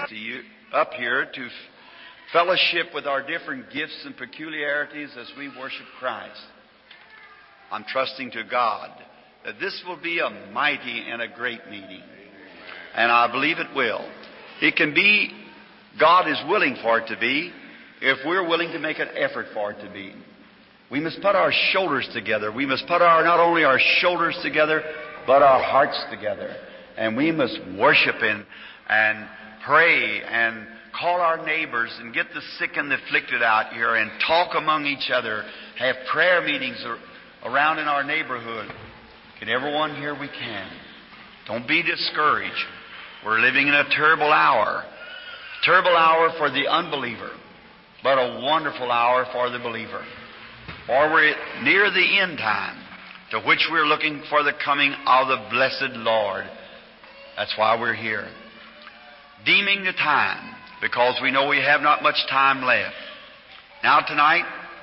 to you up here to fellowship with our different gifts and peculiarities as we worship Christ. I'm trusting to God that this will be a mighty and a great meeting. And I believe it will. It can be, God is willing for it to be, if we're willing to make an effort for it to be. We must put our shoulders together. We must put not only our shoulders together, but our hearts together. And we must worship and pray and call our neighbors and get the sick and the afflicted out here and talk among each other. Have prayer meetings around in our neighborhood. Get everyone here we can. Don't be discouraged. We're living in a terrible hour. Terrible hour for the unbeliever, but a wonderful hour for the believer. For we're near the end time, to which we're looking for the coming of the blessed Lord. That's why we're here. Deeming the time, because we know we have not much time left. Now tonight,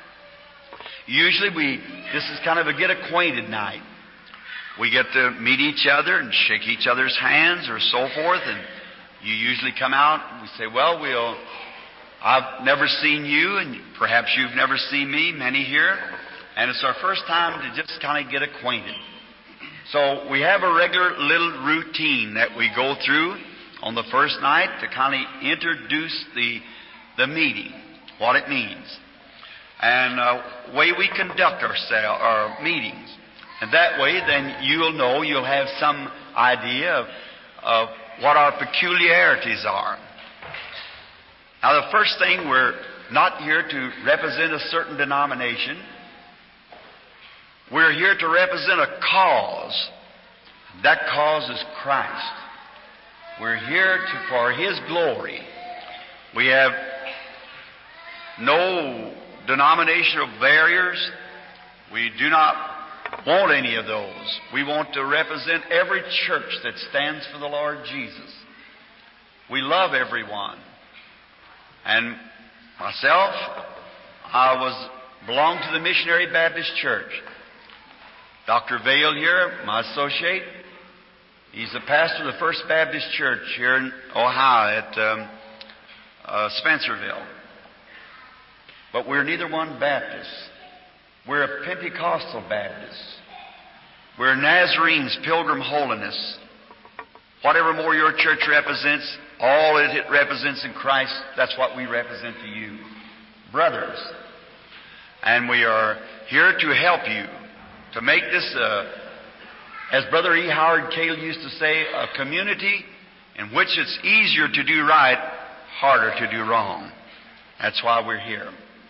usually this is kind of a get acquainted night. We get to meet each other and shake each other's hands or so forth, and you usually come out and we say, well, I've never seen you, and perhaps you've never seen me, many here, and it's our first time to just kind of get acquainted. So we have a regular little routine that we go through on the first night to kind of introduce the meeting, what it means, and way we conduct our meetings. And that way, then you'll have some idea of what our peculiarities are. Now, the first thing, we're not here to represent a certain denomination. We're here to represent a cause. That cause is Christ. We're here for His glory. We have no denominational barriers. We do not want any of those. We want to represent every church that stands for the Lord Jesus. We love everyone. And myself, I belonged to the Missionary Baptist Church. Dr. Vail here, my associate, he's the pastor of the First Baptist Church here in Ohio at Spencerville. But we're neither one Baptist. We're a Pentecostal Baptist. We're Nazarenes, Pilgrim Holiness. Whatever more your church represents, all it represents in Christ, that's what we represent to you. Brothers. And we are here to help you to make this, as Brother E. Howard Cale used to say, a community in which it's easier to do right, harder to do wrong. That's why we're here.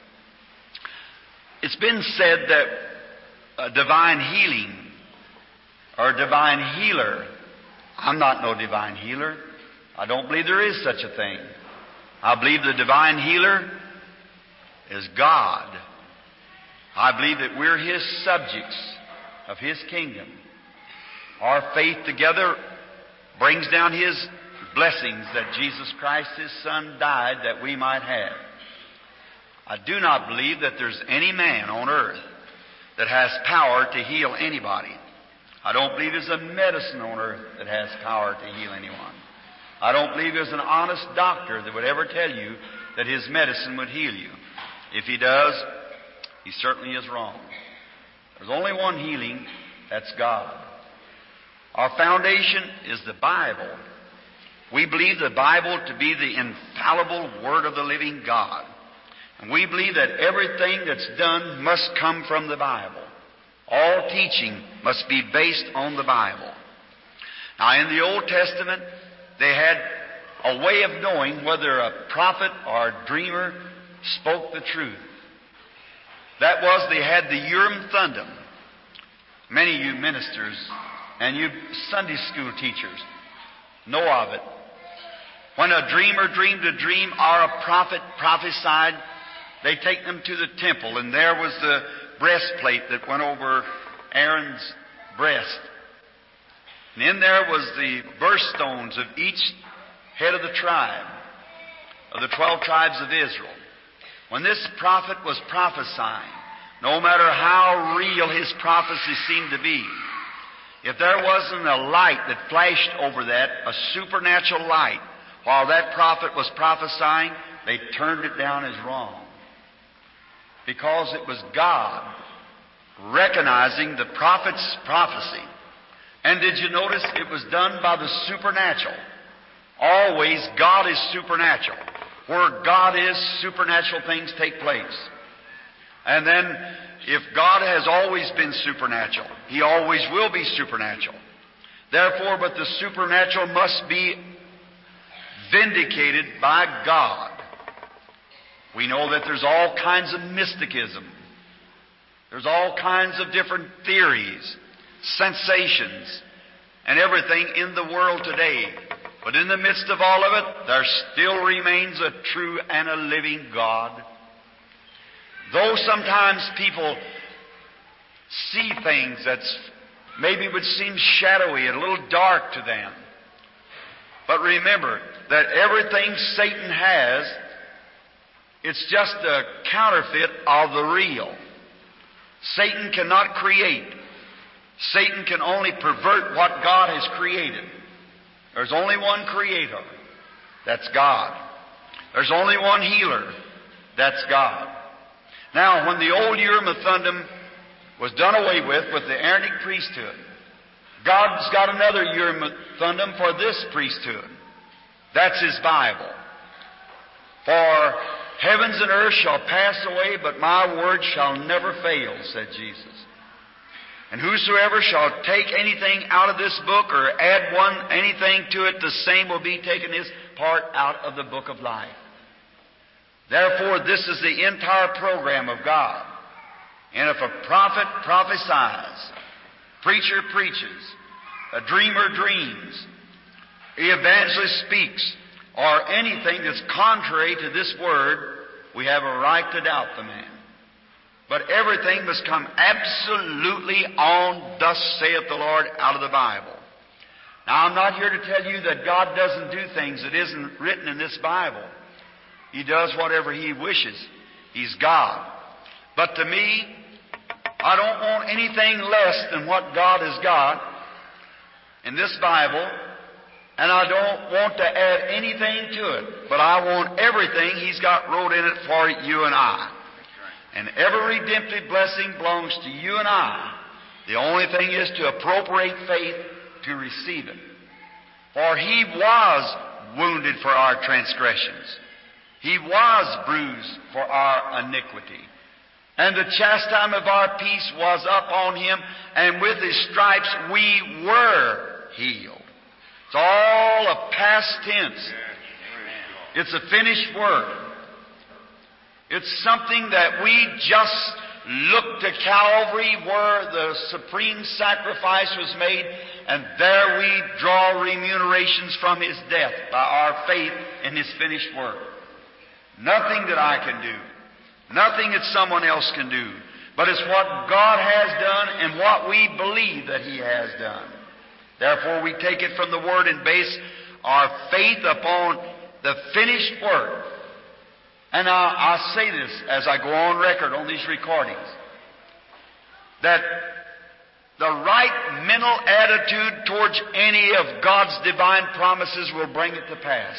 It's been said that divine healing or divine healer. I'm not no divine healer. I don't believe there is such a thing. I believe the divine healer is God. I believe that we're His subjects of His kingdom. Our faith together brings down His blessings that Jesus Christ, His Son, died that we might have. I do not believe that there's any man on earth that has power to heal anybody. I don't believe there's a medicine on earth that has power to heal anyone. I don't believe there's an honest doctor that would ever tell you that his medicine would heal you. If he does, he certainly is wrong. There's only one healing, that's God. Our foundation is the Bible. We believe the Bible to be the infallible Word of the living God. And we believe that everything that's done must come from the Bible. All teaching must be based on the Bible. Now, in the Old Testament, they had a way of knowing whether a prophet or a dreamer spoke the truth. That was, they had the Urim Thummim. Many of you ministers and you Sunday school teachers know of it. When a dreamer dreamed a dream or a prophet prophesied, they take them to the temple, and there was the breastplate that went over Aaron's breast. And in there was the birthstones of each head of the tribe, of the 12 tribes of Israel. When this prophet was prophesying, no matter how real his prophecy seemed to be, if there wasn't a light that flashed over that, a supernatural light, while that prophet was prophesying, they turned it down as wrong. Because it was God recognizing the prophet's prophecy. And did you notice it was done by the supernatural? Always God is supernatural. Where God is, supernatural things take place. And then, if God has always been supernatural, He always will be supernatural. Therefore, but the supernatural must be vindicated by God. We know that there's all kinds of mysticism. There's all kinds of different theories, sensations, and everything in the world today. But in the midst of all of it, there still remains a true and a living God. Though sometimes people see things that maybe would seem shadowy and a little dark to them. But remember that everything Satan has, it's just a counterfeit of the real. Satan cannot create. Satan can only pervert what God has created. There's only one creator. That's God. There's only one healer. That's God. Now, when the old Urim and Thummim was done away with the Aaronic priesthood, God's got another Urim and Thummim for this priesthood. That's His Bible. For heavens and earth shall pass away, but my word shall never fail, said Jesus. And whosoever shall take anything out of this book or add anything to it, the same will be taken his part out of the book of life. Therefore, this is the entire program of God. And if a prophet prophesies, preacher preaches, a dreamer dreams, the evangelist speaks, or anything that's contrary to this word, we have a right to doubt the man. But everything must come absolutely on, thus saith the Lord, out of the Bible. Now, I'm not here to tell you that God doesn't do things that isn't written in this Bible. He does whatever He wishes. He's God. But to me, I don't want anything less than what God has got in this Bible, and I don't want to add anything to it. But I want everything He's got wrote in it for you and I. And every redemptive blessing belongs to you and I. The only thing is to appropriate faith to receive it. For He was wounded for our transgressions. He was bruised for our iniquity. And the chastisement of our peace was upon Him, and with His stripes we were healed. It's all a past tense. It's a finished work. It's something that we just look to Calvary where the supreme sacrifice was made, and there we draw remunerations from His death by our faith in His finished work. Nothing that I can do. Nothing that someone else can do. But it's what God has done and what we believe that He has done. Therefore, we take it from the Word and base our faith upon the finished work. And I say this as I go on record on these recordings, that the right mental attitude towards any of God's divine promises will bring it to pass.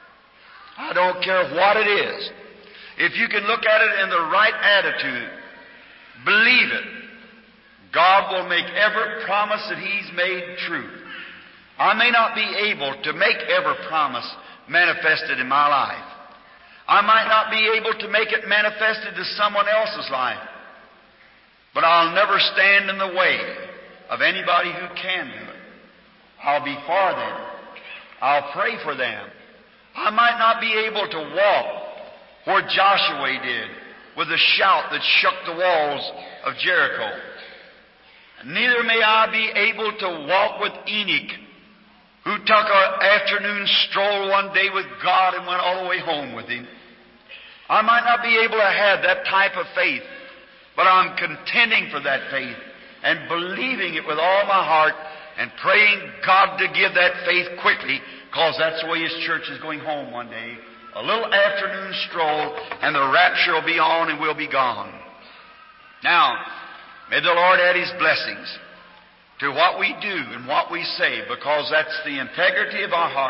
I don't care what it is. If you can look at it in the right attitude, believe it, God will make every promise that He's made true. I may not be able to make every promise manifested in my life. I might not be able to make it manifested to someone else's life. But I'll never stand in the way of anybody who can do it. I'll be for them. I'll pray for them. I might not be able to walk where Joshua did with a shout that shook the walls of Jericho. Neither may I be able to walk with Enoch, who took an afternoon stroll one day with God and went all the way home with Him. I might not be able to have that type of faith, but I'm contending for that faith and believing it with all my heart and praying God to give that faith quickly, because that's the way His church is going home one day. A little afternoon stroll, and the rapture will be on and we'll be gone. Now, may the Lord add His blessings to what we do and what we say, because that's the integrity of our heart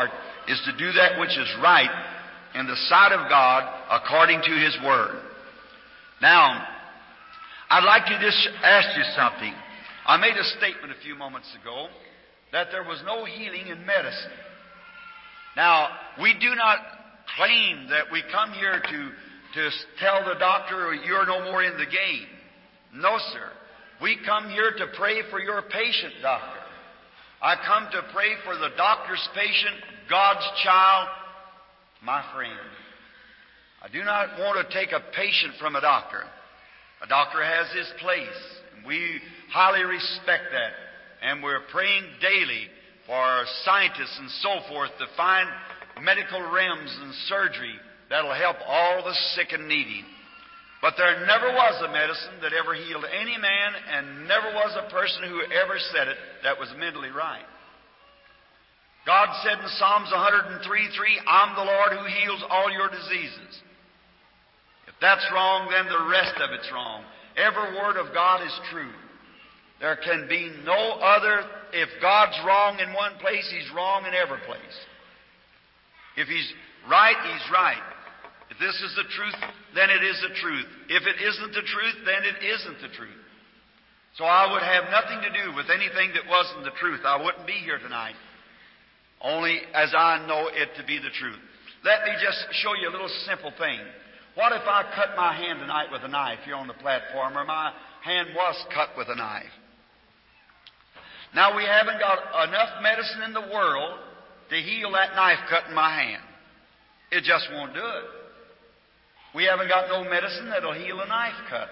is to do that which is right in the sight of God according to His Word. Now, I'd like to just ask you something. I made a statement a few moments ago that there was no healing in medicine. Now, we do not claim that we come here to tell the doctor you're no more in the game. No, sir. We come here to pray for your patient, doctor. I come to pray for the doctor's patient, God's child, my friend. I do not want to take a patient from a doctor. A doctor has his place, and we highly respect that. And we're praying daily for scientists and so forth to find medical realms and surgery that'll help all the sick and needy. But there never was a medicine that ever healed any man, and never was a person who ever said it that was mentally right. God said in Psalms 103:3, I'm the Lord who heals all your diseases. If that's wrong, then the rest of it's wrong. Every word of God is true. There can be no other. If God's wrong in one place, He's wrong in every place. If He's right, He's right. If this is the truth, then it is the truth. If it isn't the truth, then it isn't the truth. So I would have nothing to do with anything that wasn't the truth. I wouldn't be here tonight, only as I know it to be the truth. Let me just show you a little simple thing. What if I cut my hand tonight with a knife here on the platform, or my hand was cut with a knife? Now, we haven't got enough medicine in the world to heal that knife cut in my hand. It just won't do it. We haven't got no medicine that'll heal a knife cut.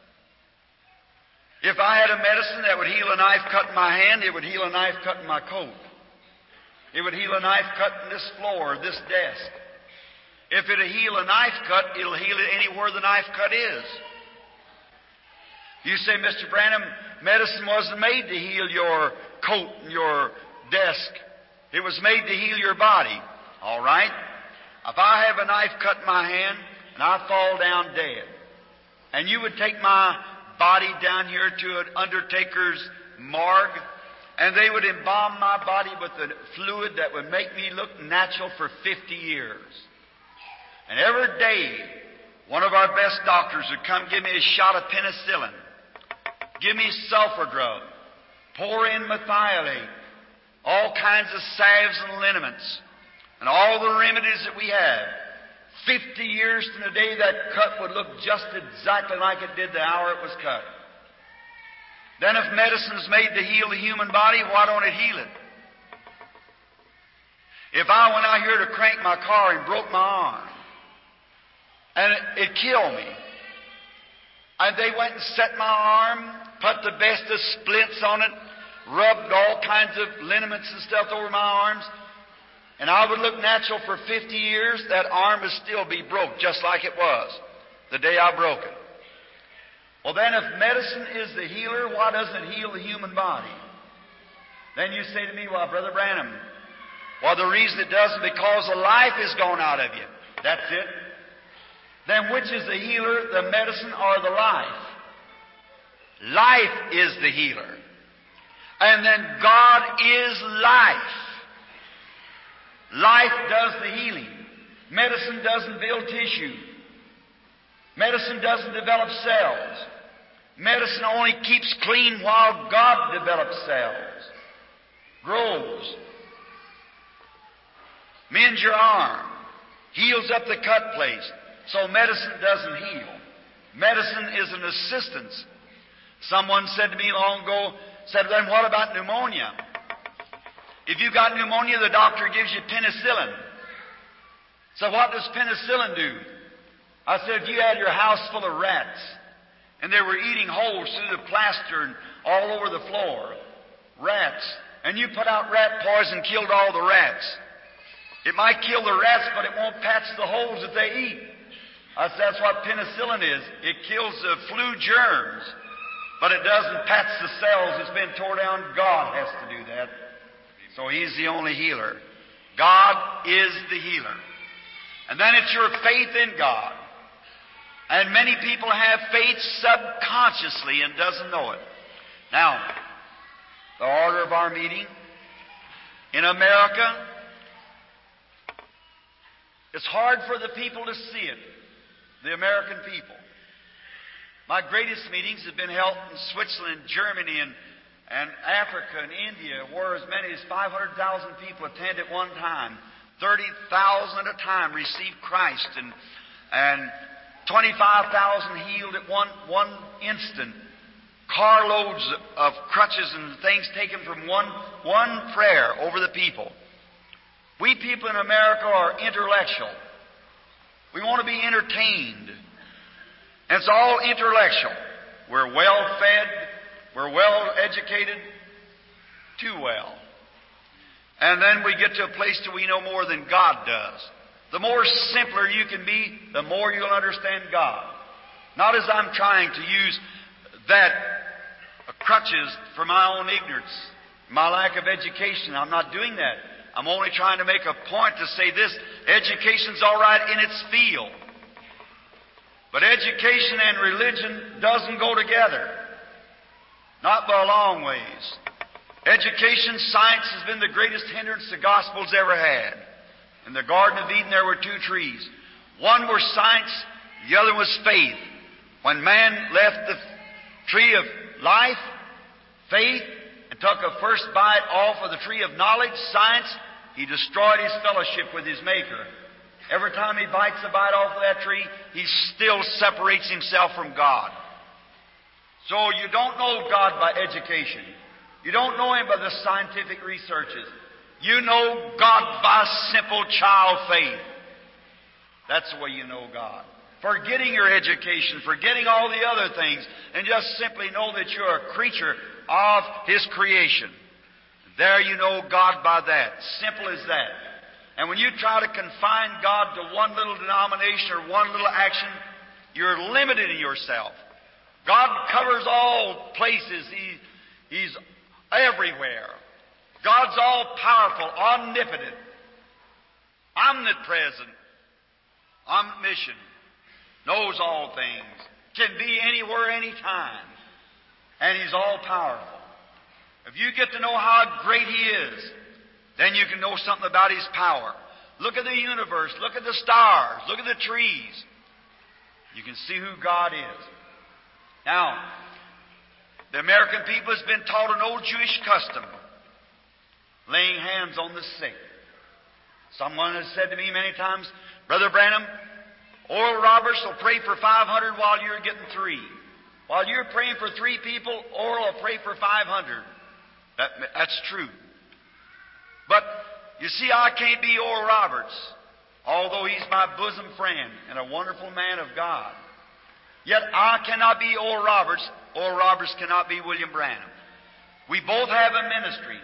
If I had a medicine that would heal a knife cut in my hand, it would heal a knife cut in my coat. It would heal a knife cut in this floor, this desk. If it'll heal a knife cut, it'll heal it anywhere the knife cut is. You say, Mr. Branham, medicine wasn't made to heal your coat and your desk. It was made to heal your body. All right? If I have a knife cut in my hand and I fall down dead, and you would take my body down here to an undertaker's morgue, and they would embalm my body with the fluid that would make me look natural for 50 years. And every day, one of our best doctors would come give me a shot of penicillin, give me sulfur drug, pour in methylate, all kinds of salves and liniments, and all the remedies that we have. 50 years from the day that cut would look just exactly like it did the hour it was cut. Then if medicine's made to heal the human body, why don't it heal it? If I went out here to crank my car and broke my arm, and it killed me, and they went and set my arm, put the best of splints on it, rubbed all kinds of liniments and stuff over my arms, and I would look natural for 50 years, that arm would still be broke just like it was the day I broke it. Well, then if medicine is the healer, why doesn't it heal the human body? Then you say to me, well, Brother Branham, well, the reason it doesn't because the life is gone out of you. That's it. Then which is the healer, the medicine or the life? Life is the healer. And then God is life. Life does the healing. Medicine doesn't build tissue. Medicine doesn't develop cells. Medicine only keeps clean while God develops cells. Grows. Mends your arm. Heals up the cut place. So medicine doesn't heal. Medicine is an assistance. Someone said to me long ago, said, then what about pneumonia? If you got pneumonia, the doctor gives you penicillin. So what does penicillin do? I said, if you had your house full of rats, and they were eating holes through the plaster and all over the floor, rats, and you put out rat poison, killed all the rats. It might kill the rats, but it won't patch the holes that they eat. I said, that's what penicillin is. It kills the flu germs, but it doesn't patch the cells that's been tore down. God has to do that. So He's the only healer. God is the healer. And then it's your faith in God. And many people have faith subconsciously and doesn't know it. Now, the order of our meeting in America, It's hard for the people to see it, the American people. My greatest meetings have been held in Switzerland, Germany, and Africa and India, where as many as 500,000 people attend at one time. 30,000 at a time receive Christ, and 25,000 healed at one instant. Carloads of crutches and things taken from one prayer over the people. We people in America are intellectual. We want to be entertained. And it's all intellectual. We're well fed. We're well educated. Too well. And then we get to a place that we know more than God does. The more simpler you can be, the more you'll understand God. Not as I'm trying to use that crutches for my own ignorance, my lack of education. I'm not doing that. I'm only trying to make a point to say this. Education's all right in its field. But education and religion doesn't go together. Not by a long ways. Education, science has been the greatest hindrance the gospel's ever had. In the Garden of Eden there were two trees. One was science, the other was faith. When man left the tree of life, faith, and took a first bite off of the tree of knowledge, science, he destroyed his fellowship with his Maker. Every time he bites a bite off of that tree, he still separates himself from God. So you don't know God by education. You don't know Him by the scientific researches. You know God by simple child faith. That's the way you know God. Forgetting your education, forgetting all the other things, and just simply know that you're a creature of His creation. There you know God by that. Simple as that. And when you try to confine God to one little denomination or one little action, you're limited in yourself. God covers all places. He's everywhere. God's all-powerful, omnipotent, omnipresent, omniscient, knows all things, can be anywhere, anytime, and He's all-powerful. If you get to know how great He is, then you can know something about His power. Look at the universe, look at the stars, look at the trees. You can see who God is. Now, the American people has been taught an old Jewish custom, laying hands on the sick. Someone has said to me many times, Brother Branham, Oral Roberts will pray for 500 while you're getting 3. While you're praying for 3 people, Oral will pray for 500. That's true. But, you see, I can't be Oral Roberts, although he's my bosom friend and a wonderful man of God. Yet I cannot be Oral Roberts. Oral Roberts cannot be William Branham. We both have a ministry.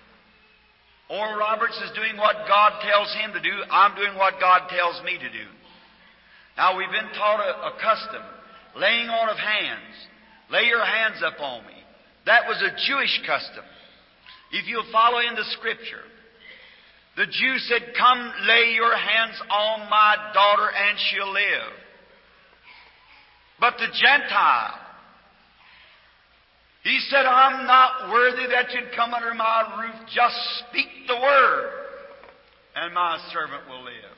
Oral Roberts is doing what God tells him to do. I'm doing what God tells me to do. Now, we've been taught a custom, laying on of hands. Lay your hands up on me. That was a Jewish custom. If you'll follow in the Scripture, the Jew said, come lay your hands on my daughter and she'll live. But the Gentile, he said, I'm not worthy that you'd come under my roof. Just speak the word, and my servant will live.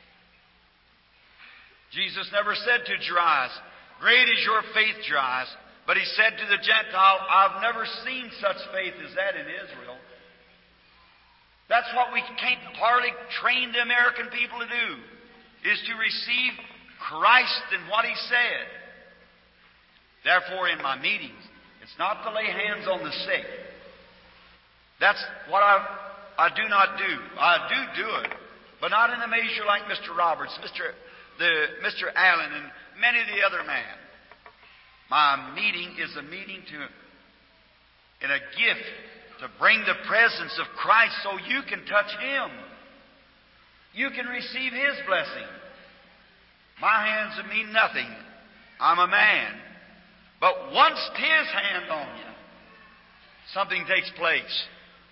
Jesus never said to Jairus, great is your faith, Jairus. But He said to the Gentile, I've never seen such faith as that in Israel. That's what we can't hardly train the American people to do, is to receive Christ and what He said. Therefore, in my meetings, it's not to lay hands on the sick. That's what I do not do. I do it, but not in a measure like Mr. Roberts, Mr. Allen, and many of the other men. My meeting is a meeting in a gift to bring the presence of Christ so you can touch Him. You can receive His blessing. My hands mean nothing. I'm a man. But once His hand on you, something takes place.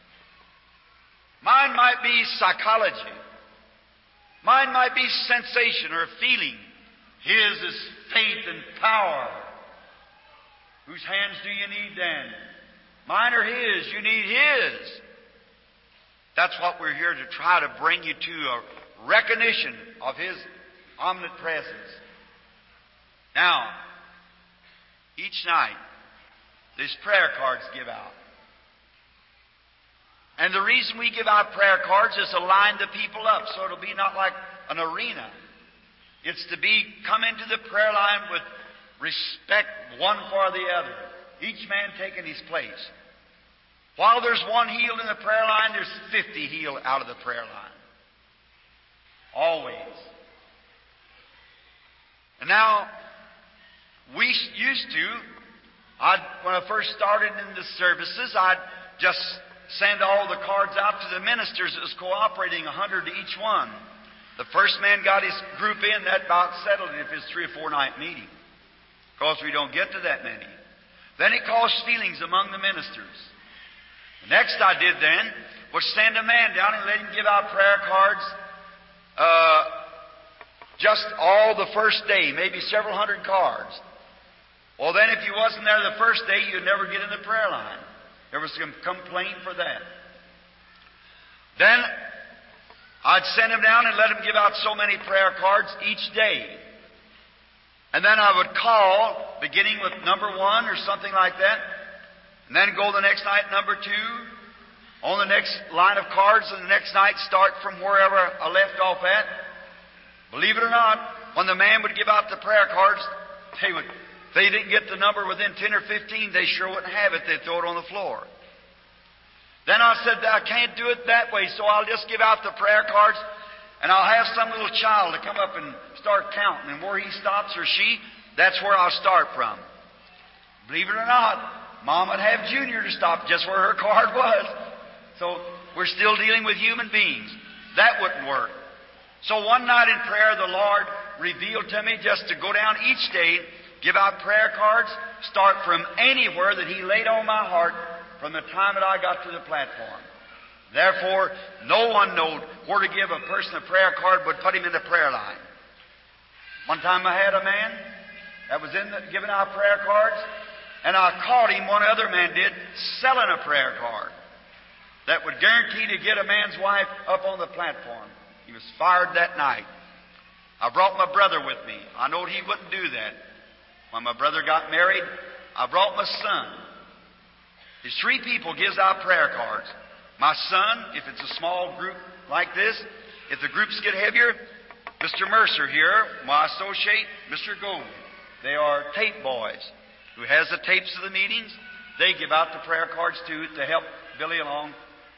Mine might be psychology. Mine might be sensation or feeling. His is faith and power. Whose hands do you need then? Mine or His? You need His. That's what we're here to try to bring you to, a recognition of His omnipresence. Now, each night, these prayer cards give out. And the reason we give out prayer cards is to line the people up, so it'll be not like an arena. It's to be come into the prayer line with respect one for the other, each man taking his place. While there's one healed in the prayer line, there's 50 healed out of the prayer line. Always. And now, we used to, when I first started in the services, I'd just send all the cards out to the ministers that was cooperating, 100 to each one. The first man got his group in, that about settled it if it's 3 or 4 night meeting. Because we don't get to that many. Then it caused feelings among the ministers. The next I did then was send a man down and let him give out prayer cards just all the first day, maybe several hundred cards. Well, then if you wasn't there the first day, you'd never get in the prayer line. There was some complaint for that. Then I'd send him down and let him give out so many prayer cards each day. And then I would call, beginning with number 1 or something like that, and then go the next night, number 2, on the next line of cards, and the next night start from wherever I left off at. Believe it or not, when the man would give out the prayer cards, if they didn't get the number within 10 or 15, they sure wouldn't have it. They'd throw it on the floor. Then I said, I can't do it that way, so I'll just give out the prayer cards, and I'll have some little child to come up and start counting, and where he stops or she, that's where I'll start from. Believe it or not, Mom would have Junior to stop just where her card was. So we're still dealing with human beings. That wouldn't work. So one night in prayer, the Lord revealed to me just to go down each day, give out prayer cards, start from anywhere that He laid on my heart from the time that I got to the platform. Therefore, no one knowed where to give a person a prayer card would put him in the prayer line. One time I had a man that was giving out prayer cards, and I caught him, one other man did, selling a prayer card that would guarantee to get a man's wife up on the platform. He was fired that night. I brought my brother with me. I knowed he wouldn't do that. When my brother got married, I brought my son. There's 3 people gives out prayer cards. My son, if it's a small group like this, if the groups get heavier, Mr. Mercer here, my associate, Mr. Gold. They are tape boys who has the tapes of the meetings. They give out the prayer cards too to help Billy along.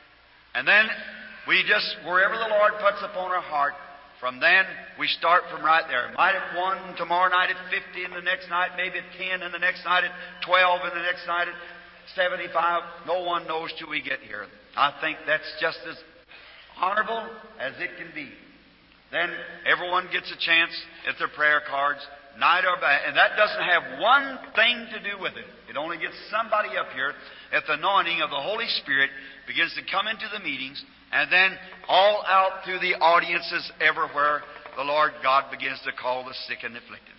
And then we just, wherever the Lord puts upon our heart, from then we start from right there. Might at 1, tomorrow night at 50, and the next night maybe at 10, and the next night at 12, and the next night at 75. No one knows till we get here. I think that's just as honorable as it can be. Then everyone gets a chance at their prayer cards, night or day, and that doesn't have one thing to do with it. It only gets somebody up here at the anointing of the Holy Spirit begins to come into the meetings, and then all out through the audiences everywhere the Lord God begins to call the sick and afflicted.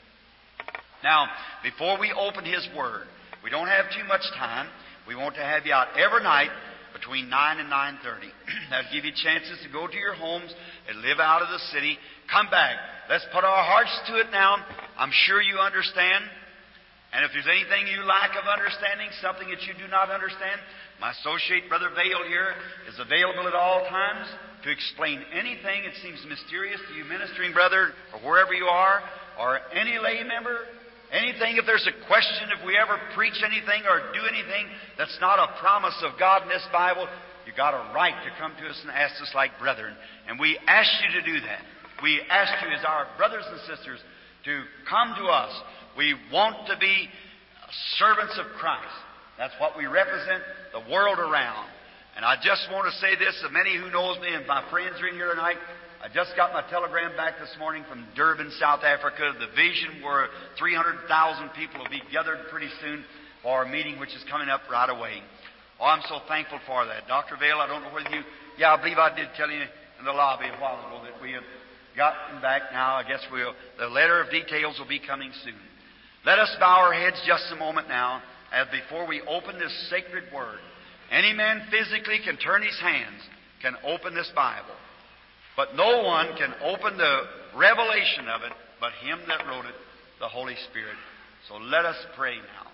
Now, before we open His Word, we don't have too much time. We want to have you out every night between 9 and 9:30. That'll give you chances to go to your homes and live out of the city. Come back. Let's put our hearts to it now. I'm sure you understand. And if there's anything you lack of understanding, something that you do not understand, my associate, Brother Vail here, is available at all times to explain anything that seems mysterious to you, ministering brother, or wherever you are, or any lay member. Anything, if there's a question, if we ever preach anything or do anything that's not a promise of God in this Bible, you've got a right to come to us and ask us like brethren. And we ask you to do that. We ask you as our brothers and sisters to come to us. We want to be servants of Christ. That's what we represent the world around. And I just want to say this to many who knows me, and my friends are in here tonight. I just got my telegram back this morning from Durban, South Africa, the vision where 300,000 people will be gathered pretty soon for a meeting which is coming up right away. Oh, I'm so thankful for that. Dr. Vail, I don't know whether you... Yeah, I believe I did tell you in the lobby a while ago that we have gotten back now. I guess the letter of details will be coming soon. Let us bow our heads just a moment now as before we open this sacred Word. Any man physically can turn his hands, can open this Bible. But no one can open the revelation of it but Him that wrote it, the Holy Spirit. So let us pray now.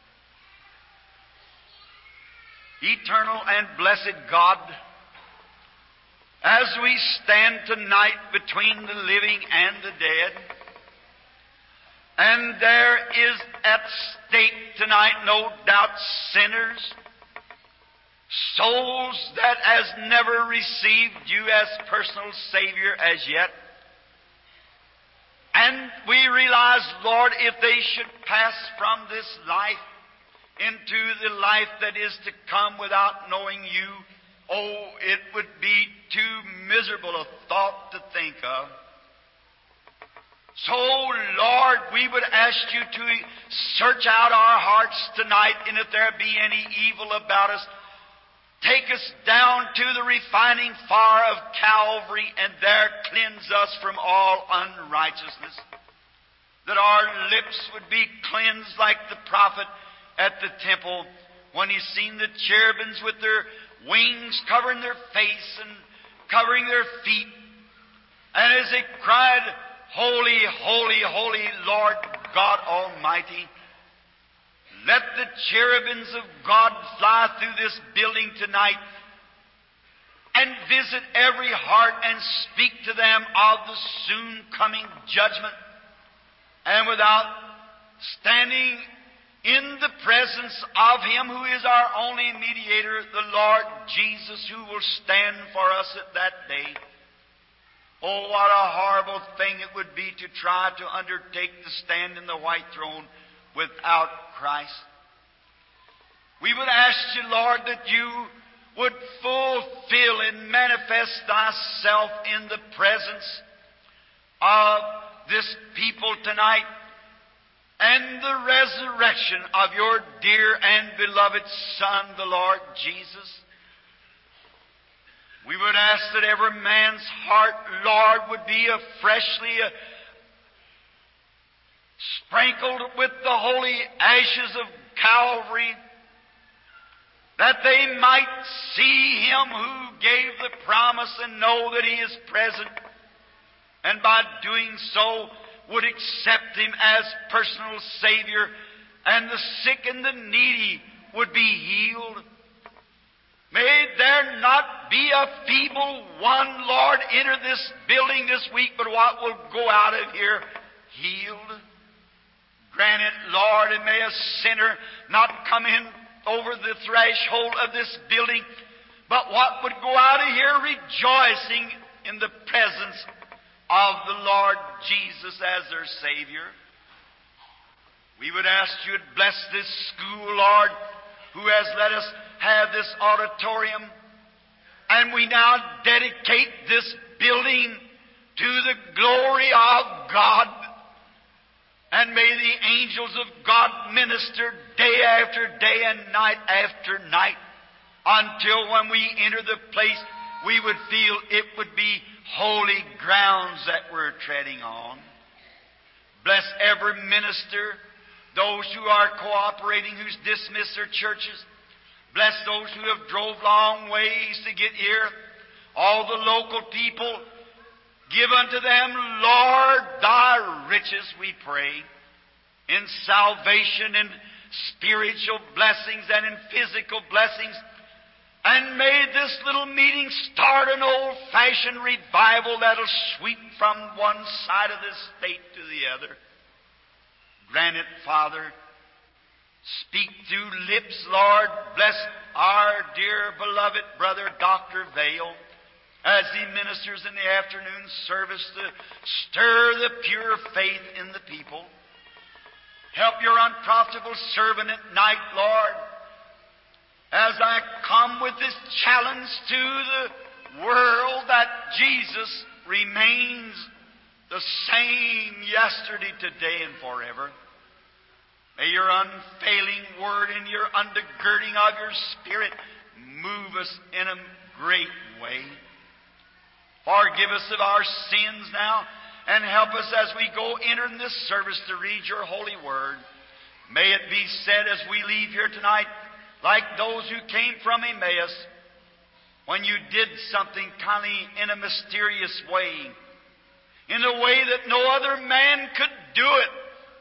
Eternal and blessed God, as we stand tonight between the living and the dead, and there is at stake tonight, no doubt, sinners, souls that has never received You as personal Savior as yet. And we realize, Lord, if they should pass from this life into the life that is to come without knowing You, oh, it would be too miserable a thought to think of. So, Lord, we would ask You to search out our hearts tonight, and if there be any evil about us, take us down to the refining fire of Calvary, and there cleanse us from all unrighteousness. That our lips would be cleansed like the prophet at the temple when he seen the cherubims with their wings covering their face and covering their feet. And as they cried, Holy, holy, holy Lord God Almighty, let the cherubims of God fly through this building tonight and visit every heart and speak to them of the soon coming judgment. And without standing in the presence of Him who is our only mediator, the Lord Jesus, who will stand for us at that day. Oh, what a horrible thing it would be to try to undertake to stand in the white throne without Christ. We would ask You, Lord, that You would fulfill and manifest Thyself in the presence of this people tonight, and the resurrection of Your dear and beloved Son, the Lord Jesus. We would ask that every man's heart, Lord, would be freshly sprinkled with the holy ashes of Calvary, that they might see Him who gave the promise and know that He is present, and by doing so would accept Him as personal Savior, and the sick and the needy would be healed. May there not be a feeble one, Lord, enter this building this week, but what will go out of here healed. Grant it, Lord, and may a sinner not come in over the threshold of this building, but what would go out of here rejoicing in the presence of the Lord Jesus as their Savior. We would ask You to bless this school, Lord, who has let us have this auditorium, and we now dedicate this building to the glory of God. And may the angels of God minister day after day and night after night, until when we enter the place we would feel it would be holy grounds that we're treading on. Bless every minister, those who are cooperating, who's dismissed their churches. Bless those who have drove long ways to get here. All the local people, give unto them, Lord, Thy riches, we pray, in salvation and spiritual blessings and in physical blessings. And may this little meeting start an old-fashioned revival that'll sweep from one side of this state to the other. Grant it, Father. Speak through lips, Lord. Bless our dear beloved brother, Dr. Vail, as he ministers in the afternoon service to stir the pure faith in the people. Help Your unprofitable servant at night, Lord, as I come with this challenge to the world that Jesus remains the same yesterday, today, and forever. May Your unfailing word and Your undergirding of Your Spirit move us in a great way. Forgive us of our sins now, and help us as we go enter in this service to read Your holy word. May it be said as we leave here tonight, like those who came from Emmaus, when you did something kind of in a mysterious way, in a way that no other man could do it.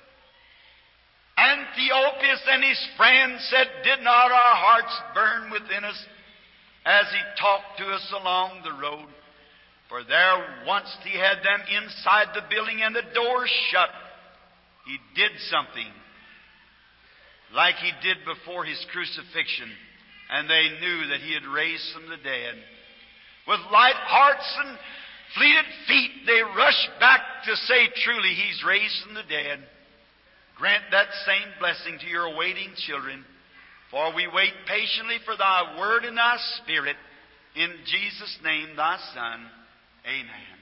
And Theophilus and his friends said, "Did not our hearts burn within us as he talked to us along the road?" For there once he had them inside the building and the doors shut. He did something like he did before his crucifixion, and they knew that he had raised from the dead. With light hearts and fleeted feet, they rushed back to say, "Truly, he's raised from the dead." Grant that same blessing to your waiting children, for we wait patiently for Thy Word and Thy Spirit. In Jesus' name, Thy Son. Amen.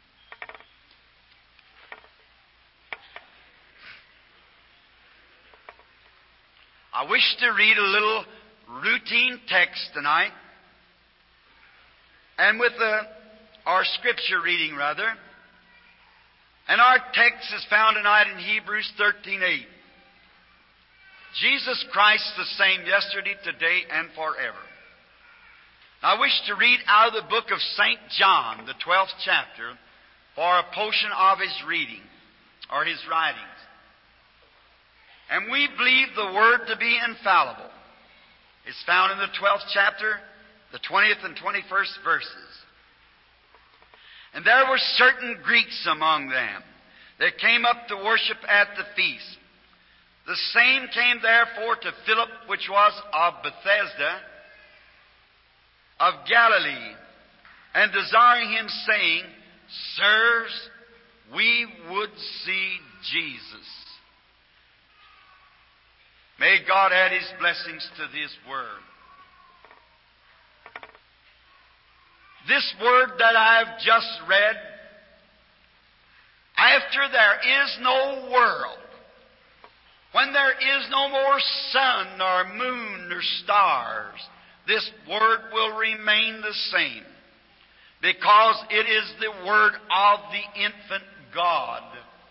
I wish to read a little routine text tonight, and with our scripture reading, rather. And our text is found tonight in Hebrews 13:8. Jesus Christ the same yesterday, today, and forever. Now, I wish to read out of the book of St. John, the 12th chapter, for a portion of his reading, or his writings. And we believe the Word to be infallible. It's found in the 12th chapter, the 20th and 21st verses. "And there were certain Greeks among them that came up to worship at the feast. The same came therefore to Philip, which was of Bethsaida, of Galilee, and desiring him, saying, Sirs, we would see Jesus." May God add His blessings to this Word. This Word that I have just read, after there is no world, when there is no more sun nor moon nor stars, this Word will remain the same, because it is the Word of the infant God.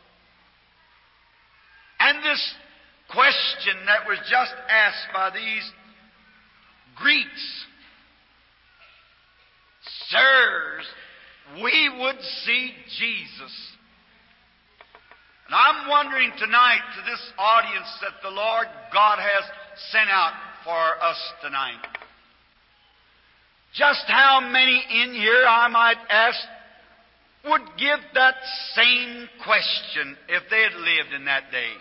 And this question that was just asked by these Greeks, "Sirs, we would see Jesus." And I'm wondering tonight to this audience that the Lord God has sent out for us tonight, just how many in here, I might ask, would give that same question if they had lived in that day?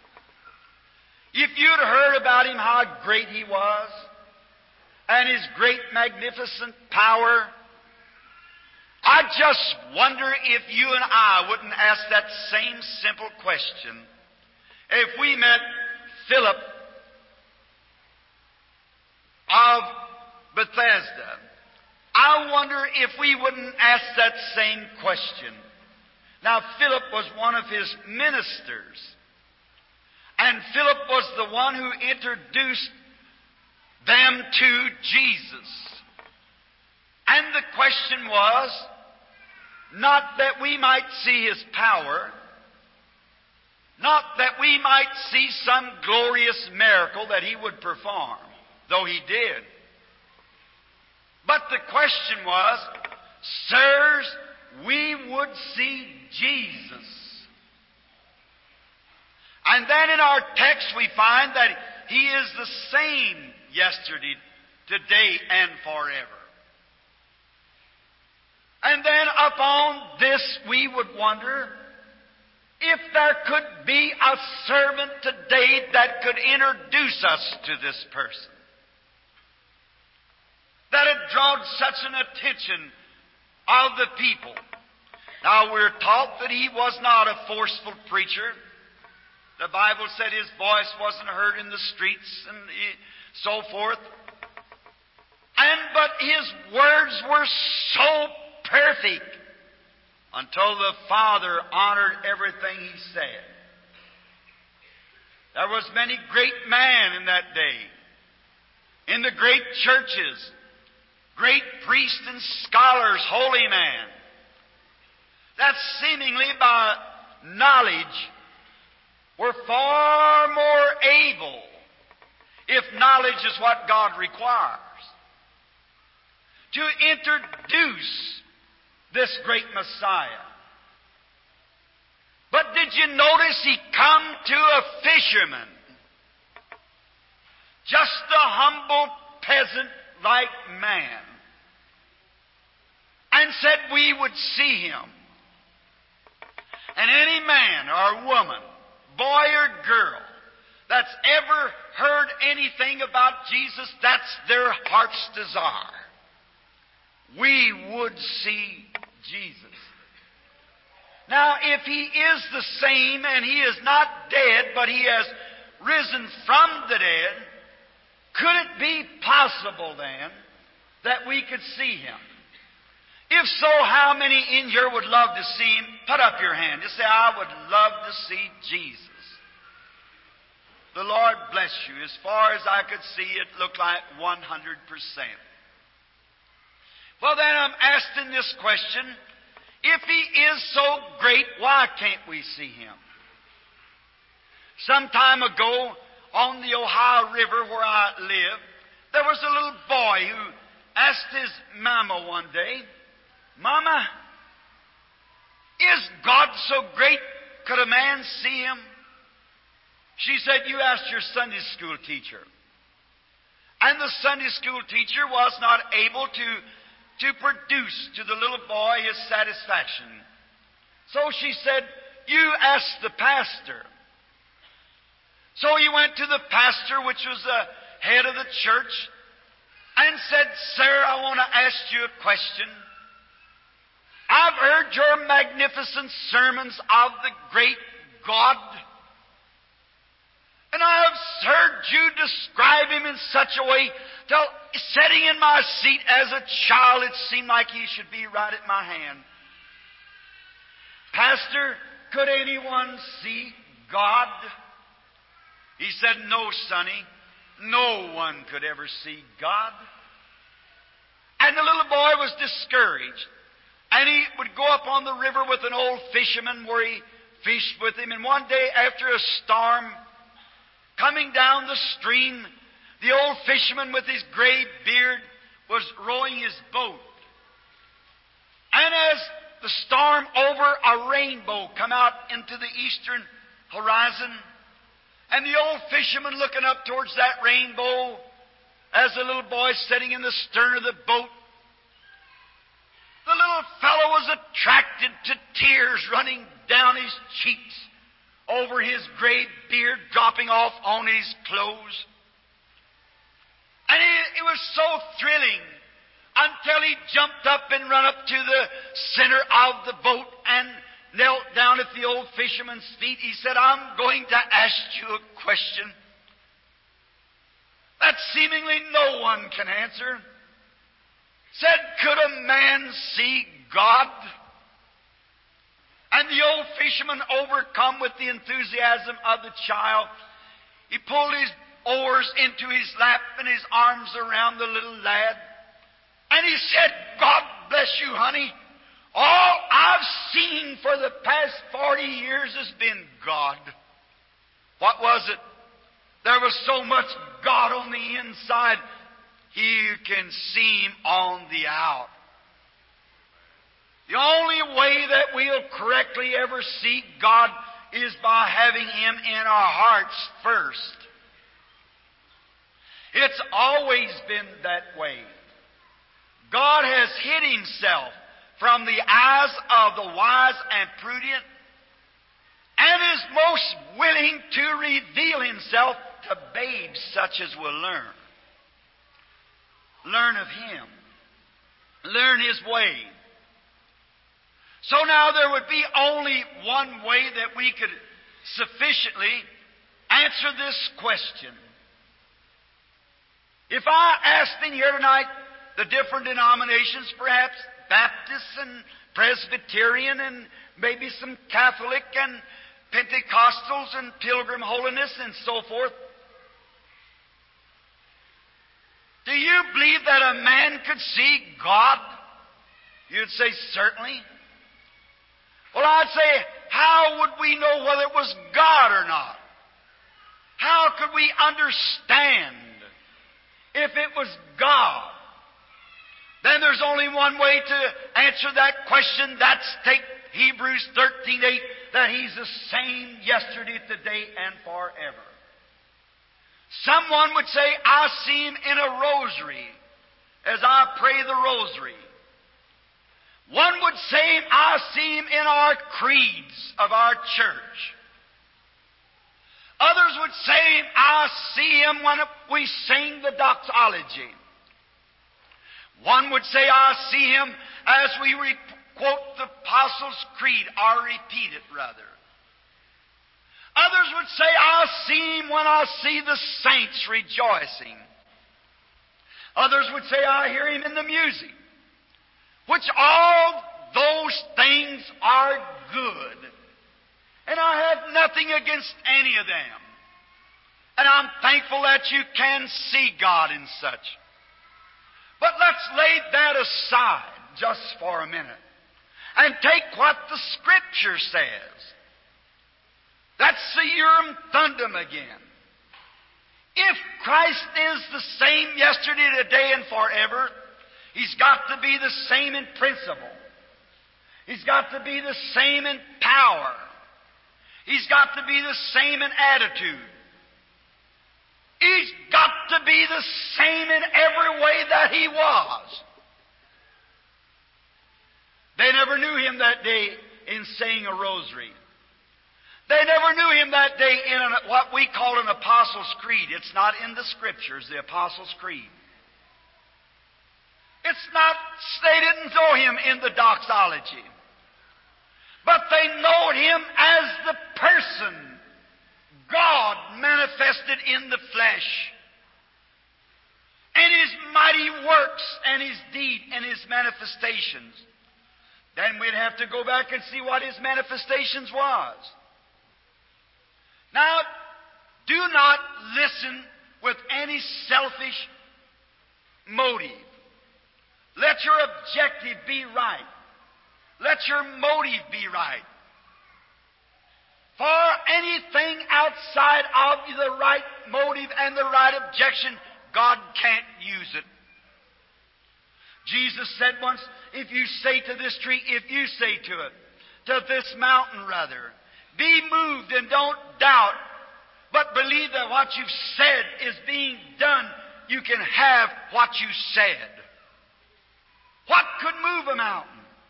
If you'd heard about Him, how great He was, and His great magnificent power, I just wonder if you and I wouldn't ask that same simple question if we met Philip of Bethsaida. I wonder if we wouldn't ask that same question. Now, Philip was one of his ministers, and Philip was the one who introduced them to Jesus. And the question was, not that we might see His power, not that we might see some glorious miracle that He would perform, though He did. But the question was, "Sirs, we would see Jesus." And then in our text we find that He is the same yesterday, today, and forever. And then upon this we would wonder if there could be a servant today that could introduce us to this person, that had drawn such an attention of the people. Now, we're taught that He was not a forceful preacher. The Bible said His voice wasn't heard in the streets and so forth. But His words were so perfect until the Father honored everything He said. There was many great men in that day, in the great churches, great priests and scholars, holy men, that seemingly by knowledge were far more able, if knowledge is what God requires, to introduce this great Messiah. But did you notice He come to a fisherman? Just a humble peasant-like man. And said we would see Him. And any man or woman, boy or girl, that's ever heard anything about Jesus, that's their heart's desire. We would see Jesus. Now, if He is the same and He is not dead, but He has risen from the dead, could it be possible then that we could see Him? If so, how many in here would love to see Him? Put up your hand. Just say, I would love to see Jesus. The Lord bless you. As far as I could see, it looked like 100%. Well, then I'm asking this question. If He is so great, why can't we see Him? Some time ago, on the Ohio River where I live, there was a little boy who asked his mama one day, Mama, is God so great, could a man see Him? She said, you asked your Sunday school teacher. And the Sunday school teacher was not able to produce to the little boy his satisfaction. So she said, you ask the pastor. So he went to the pastor, which was the head of the church, and said, Sir, I want to ask you a question. I've heard your magnificent sermons of the great God. And I have heard you describe Him in such a way till sitting in my seat as a child, it seemed like He should be right at my hand. Pastor, could anyone see God? He said, no, sonny. No one could ever see God. And the little boy was discouraged. And he would go up on the river with an old fisherman where he fished with him. And one day after a storm, coming down the stream, the old fisherman with his gray beard was rowing his boat. And as the storm over, a rainbow come out into the eastern horizon. And the old fisherman looking up towards that rainbow as the little boy sitting in the stern of the boat. The little fellow was attracted to tears running down his cheeks over his gray beard dropping off on his clothes. And it was so thrilling until he jumped up and ran up to the center of the boat and knelt down at the old fisherman's feet. He said, I'm going to ask you a question that seemingly no one can answer. Said, could a man see God? And the old fisherman, overcome with the enthusiasm of the child, he pulled his oars into his lap and his arms around the little lad. And he said, God bless you, honey. All I've seen for the past 40 years has been God. What was it? There was so much God on the inside, you can see Him on the out. The only way that we'll correctly ever see God is by having Him in our hearts first. It's always been that way. God has hid Himself from the eyes of the wise and prudent, and is most willing to reveal Himself to babes such as will learn. Learn of Him. Learn His way. So now there would be only one way that we could sufficiently answer this question. If I asked in here tonight the different denominations, perhaps Baptist and Presbyterian and maybe some Catholic and Pentecostals and Pilgrim Holiness and so forth, do you believe that a man could see God? You'd say, certainly. Well, I'd say, how would we know whether it was God or not? How could we understand if it was God? then there's only one way to answer that question. That's take Hebrews 13:8, that He's the same yesterday, today, and forever. Someone would say, I see Him in a rosary as I pray the rosary. One would say, I see Him in our creeds of our church. Others would say, I see Him when we sing the doxology. One would say, I see Him as we quote the Apostles' Creed, or repeat it rather. Others would say, I see Him when I see the saints rejoicing. Others would say, I hear Him in the music. Which all those things are good. And I have nothing against any of them. And I'm thankful that you can see God in such. But let's lay that aside just for a minute and take what the Scripture says. That's the Urim Thummim again. If Christ is the same yesterday, today, and forever, He's got to be the same in principle. He's got to be the same in power. He's got to be the same in attitude. He's got to be the same in every way that He was. They never knew Him that day in saying a rosary. They never knew Him that day in what we call an Apostles' Creed. It's not in the Scriptures, the Apostles' Creed. It's not, they didn't know Him in the doxology. But they know Him as the person, God manifested in the flesh. And His mighty works and His deed and His manifestations. Then we'd have to go back and see what His manifestations was. Now, do not listen with any selfish motive. Let your objective be right. Let your motive be right. For anything outside of the right motive and the right objection, God can't use it. Jesus said once, if you say to this tree, if you say to it, to this mountain rather, be moved and don't doubt, but believe that what you've said is being done, you can have what you said. What could move a mountain?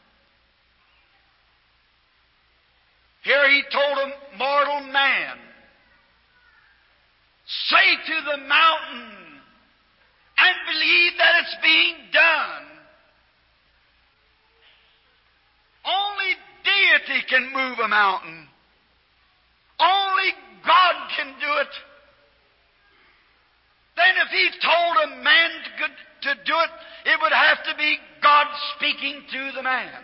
Here He told a mortal man, say to the mountain and believe that it's being done. Only deity can move a mountain. Only God can do it. Then if He told a man to do it, it would have to be God speaking to the man.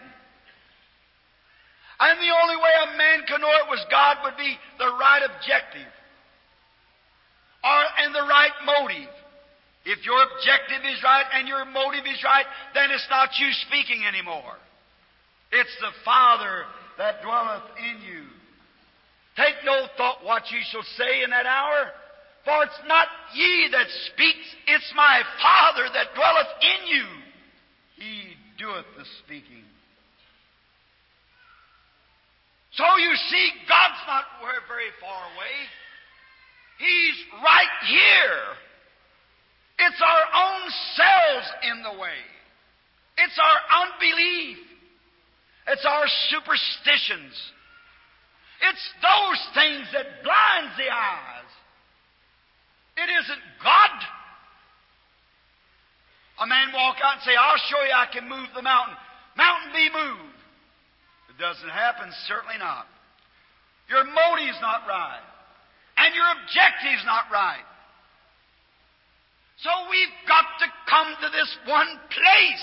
And the only way a man could know it was God would be the right objective and the right motive. If your objective is right and your motive is right, then it's not you speaking anymore. It's the Father that dwelleth in you. Take no thought what ye shall say in that hour, for it's not ye that speaks, it's my Father that dwelleth in you. He doeth the speaking. So you see, God's not very far away. He's right here. It's our own selves in the way. It's our unbelief. It's our superstitions. It's those things that blinds the eyes. It isn't God. A man walk out and say, I'll show you I can move the mountain. Mountain be moved. It doesn't happen, certainly not. Your motive's not right. And your objective's not right. So we've got to come to this one place.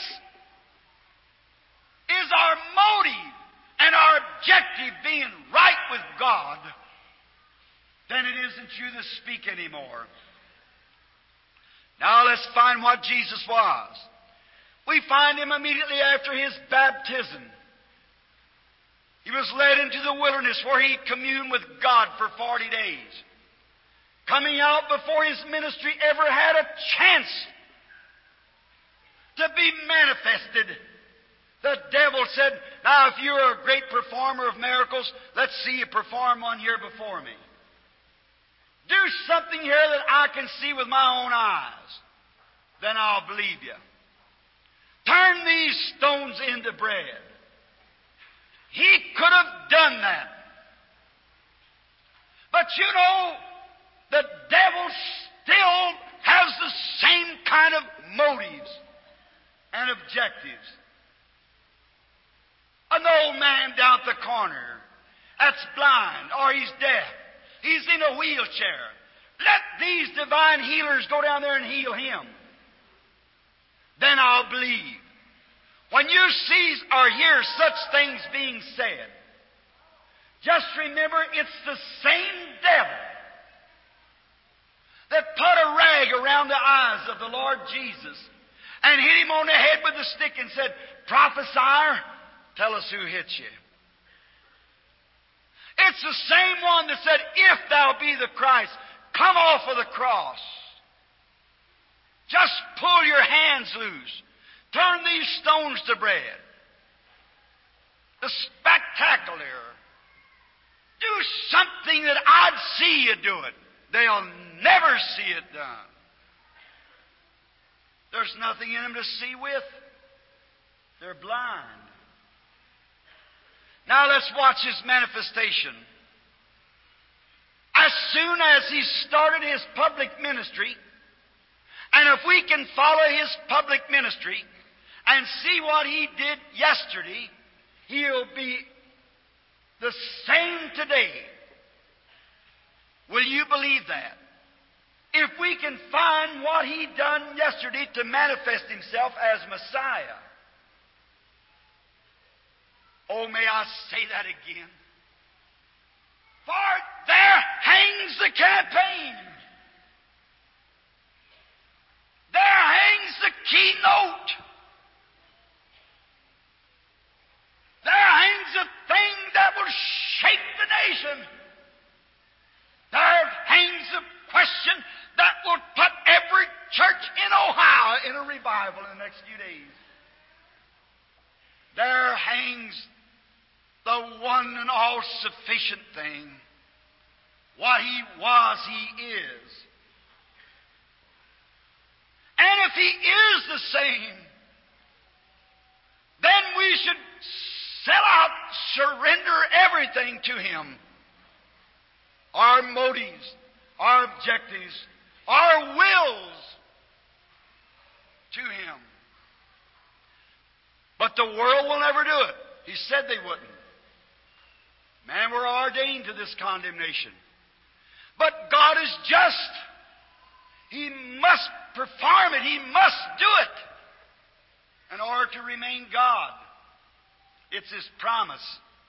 Is our motive and our objective being right with God, then it isn't you that speak anymore. Now let's find what Jesus was. We find Him immediately after His baptism. He was led into the wilderness where He communed with God for 40 days. Coming out before His ministry ever had a chance to be manifested. The devil said, now if you're a great performer of miracles, let's see you perform one here before me. Do something here that I can see with my own eyes. Then I'll believe you. Turn these stones into bread. He could have done that. But you know, the devil still has the same kind of motives and objectives. An old man down at the corner that's blind or he's deaf. He's in a wheelchair. Let these divine healers go down there and heal him. Then I'll believe. When you see or hear such things being said, just remember it's the same devil that put a rag around the eyes of the Lord Jesus and hit him on the head with a stick and said, "Prophesy, tell us who hit you." It's the same one that said, "If thou be the Christ, come off of the cross. Just pull your hands loose. Turn these stones to bread." The spectacular. Do something that I'd see you do it. They'll never see it done. There's nothing in them to see with. They're blind. Now let's watch his manifestation. As soon as he started his public ministry, and if we can follow his public ministry and see what he did yesterday, he'll be the same today. Will you believe that? If we can find what he done yesterday to manifest himself as Messiah. Oh, may I say that again? For there hangs the campaign. There hangs the keynote. There hangs a thing that will shake the nation. There hangs a question that will put every church in Ohio in a revival in the next few days. There hangs the one and all sufficient thing. What he was, he is. And if he is the same, then we should sell out, surrender everything to him. Our motives, our objectives, our wills to him. But the world will never do it. He said they wouldn't. Man, we're ordained to this condemnation. But God is just. He must perform it. He must do it in order to remain God. It's His promise.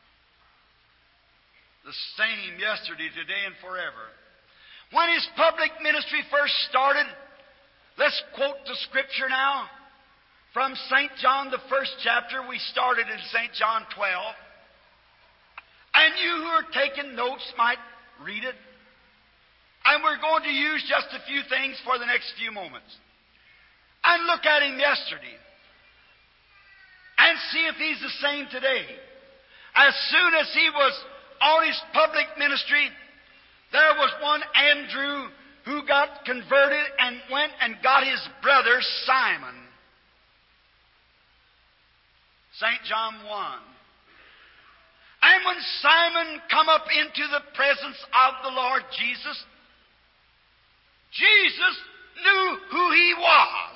The same yesterday, today, and forever. When His public ministry first started, let's quote the Scripture now. From St. John, the first chapter, we started in St. John 12. And you who are taking notes might read it. And we're going to use just a few things for the next few moments. And look at him yesterday. And see if he's the same today. As soon as he was on his public ministry, there was one Andrew who got converted and went and got his brother Simon. St. John 1. And when Simon come up into the presence of the Lord Jesus, Jesus knew who he was.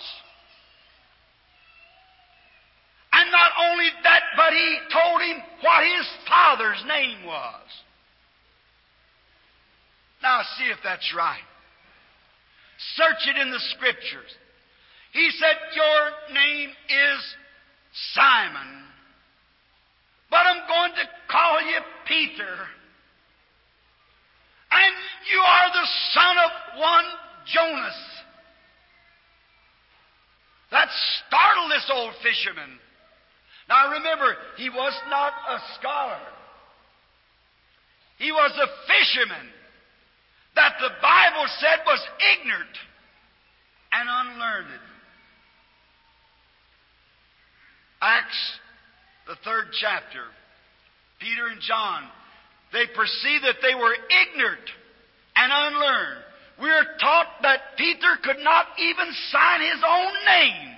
And not only that, but he told him what his father's name was. Now see if that's right. Search it in the Scriptures. He said, "Your name is Simon, but I'm going to call you Peter. And you are the son of one Jonas." That startled this old fisherman. Now remember, he was not a scholar. He was a fisherman that the Bible said was ignorant and unlearned. Acts, the 3rd chapter, Peter and John, they perceived that they were ignorant and unlearned. We are taught that Peter could not even sign his own name.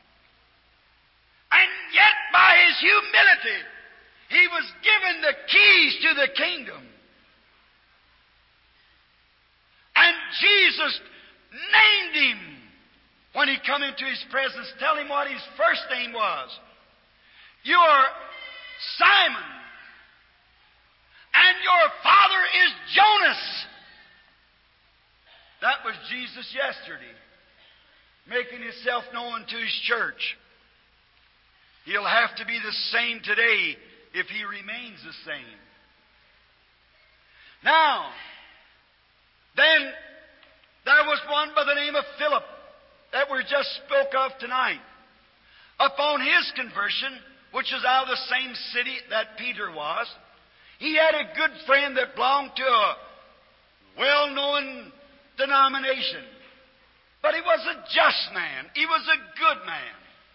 And yet, by his humility, he was given the keys to the kingdom. And Jesus named him when he come into his presence. Tell him what his first name was. You are Simon, and your father is Jonas. That was Jesus yesterday, making himself known to his church. He'll have to be the same today if he remains the same. Now, then there was one by the name of Philip that we just spoke of tonight. Upon his conversion, which was out of the same city that Peter was, he had a good friend that belonged to a well-known denomination. But he was a just man. He was a good man.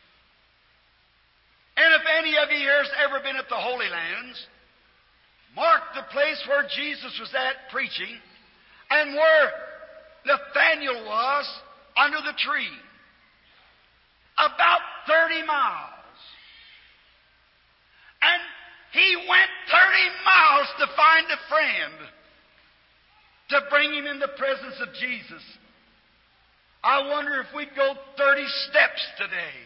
And if any of you here has ever been at the Holy Lands, mark the place where Jesus was at preaching and where Nathanael was under the tree. About 30 miles. And he went 30 miles to find a friend to bring him in the presence of Jesus. I wonder if we'd go 30 steps today.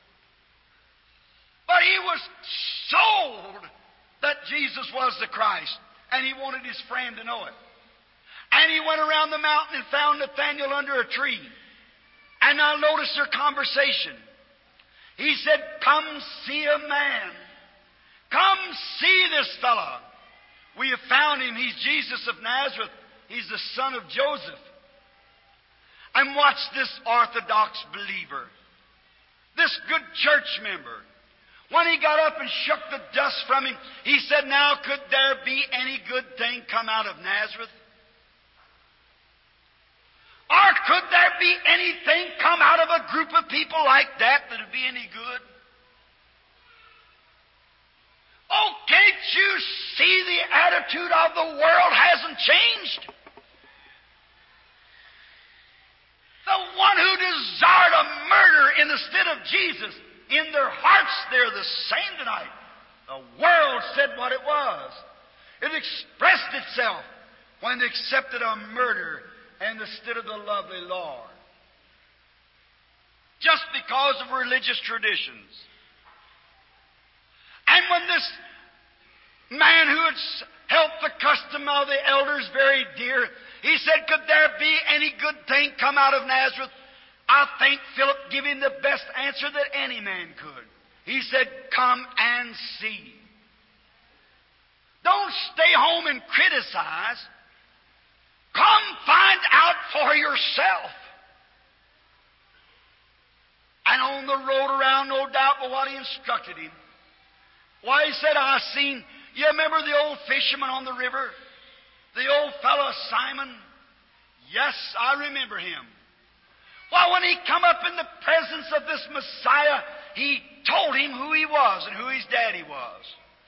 But he was sold that Jesus was the Christ, and he wanted his friend to know it. And he went around the mountain and found Nathanael under a tree. And now notice their conversation. He said, "Come see a man. Come see this fellow. We have found him. He's Jesus of Nazareth. He's the son of Joseph." And watch this Orthodox believer, this good church member. When he got up and shook the dust from him, he said, "Now could there be any good thing come out of Nazareth? Or could there be anything come out of a group of people like that that would be any good? Oh, can't you see the attitude of the world hasn't changed? The one who desired a murder in the stead of Jesus, in their hearts they're the same tonight. The world said what it was. It expressed itself when they accepted a murder instead of the lovely Lord. Just because of religious traditions. And when this man who had held the custom of the elders very dear, he said, "Could there be any good thing come out of Nazareth?" I think Philip gave him the best answer that any man could. He said, "Come and see." Don't stay home and criticize. Come find out for yourself. And on the road around, no doubt, but what he instructed him. Why, he said, you remember the old fisherman on the river? The old fellow Simon? Yes, I remember him. Well, when he come up in the presence of this Messiah, he told him who he was and who his daddy was.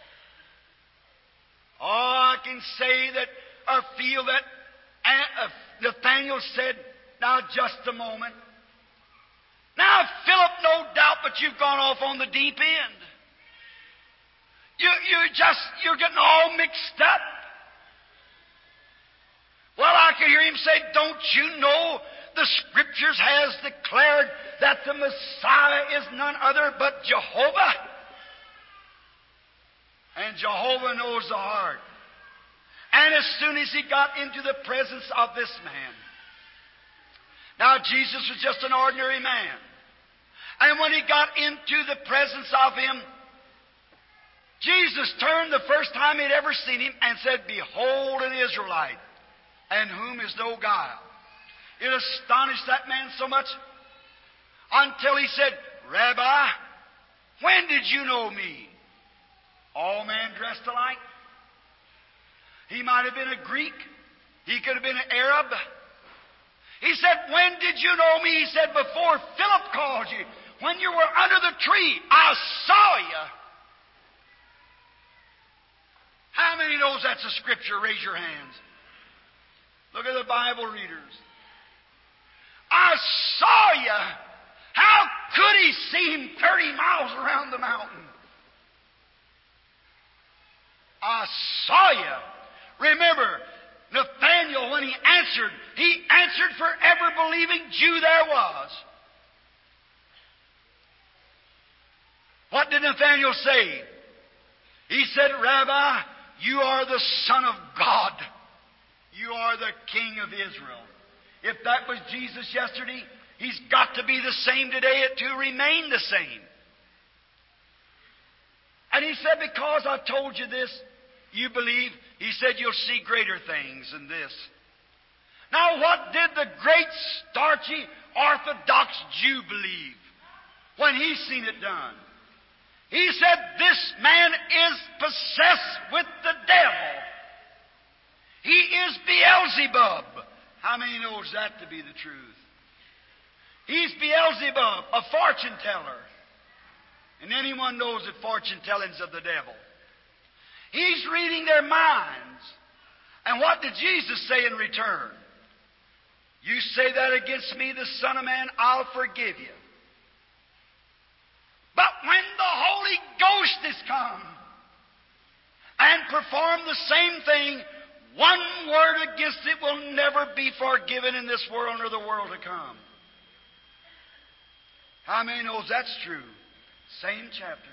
Oh, I can say that, or feel that Nathanael said, "Now, just a moment. Now, Philip, no doubt, but you've gone off on the deep end. You're getting all mixed up." Well, I can hear him say, "Don't you know the Scriptures has declared that the Messiah is none other but Jehovah? And Jehovah knows the heart." And as soon as he got into the presence of this man, now Jesus was just an ordinary man. And when he got into the presence of him, Jesus turned the first time he'd ever seen him and said, "Behold an Israelite, in whom is no guile." It astonished that man so much until he said, "Rabbi, when did you know me?" All men dressed alike. He might have been a Greek. He could have been an Arab. He said, "When did you know me?" He said, "Before Philip called you." when you were under the tree, I saw you. How many knows that's a scripture? Raise your hands. Look at the Bible readers. I saw you. How could he see him 30 miles around the mountain? I saw you. Remember, Nathanael, when he answered for every believing Jew there was. What did Nathanael say? He said, Rabbi, you are the Son of God. You are the King of Israel. If that was Jesus yesterday, He's got to be the same today to remain the same. And he said, because I told you this, you believe. He said, you'll see greater things than this. Now, what did the great, starchy, Orthodox Jew believe when he seen it done? He said, this man is possessed with the devil. He is Beelzebub. How many knows that to be the truth? He's Beelzebub, a fortune teller. And anyone knows that fortune telling's of the devil. He's reading their minds. And what did Jesus say in return? You say that against me, the Son of Man, I'll forgive you. But when the Holy Ghost is come and performed the same thing, one word against it will never be forgiven in this world nor the world to come. How many knows that's true? Same chapter.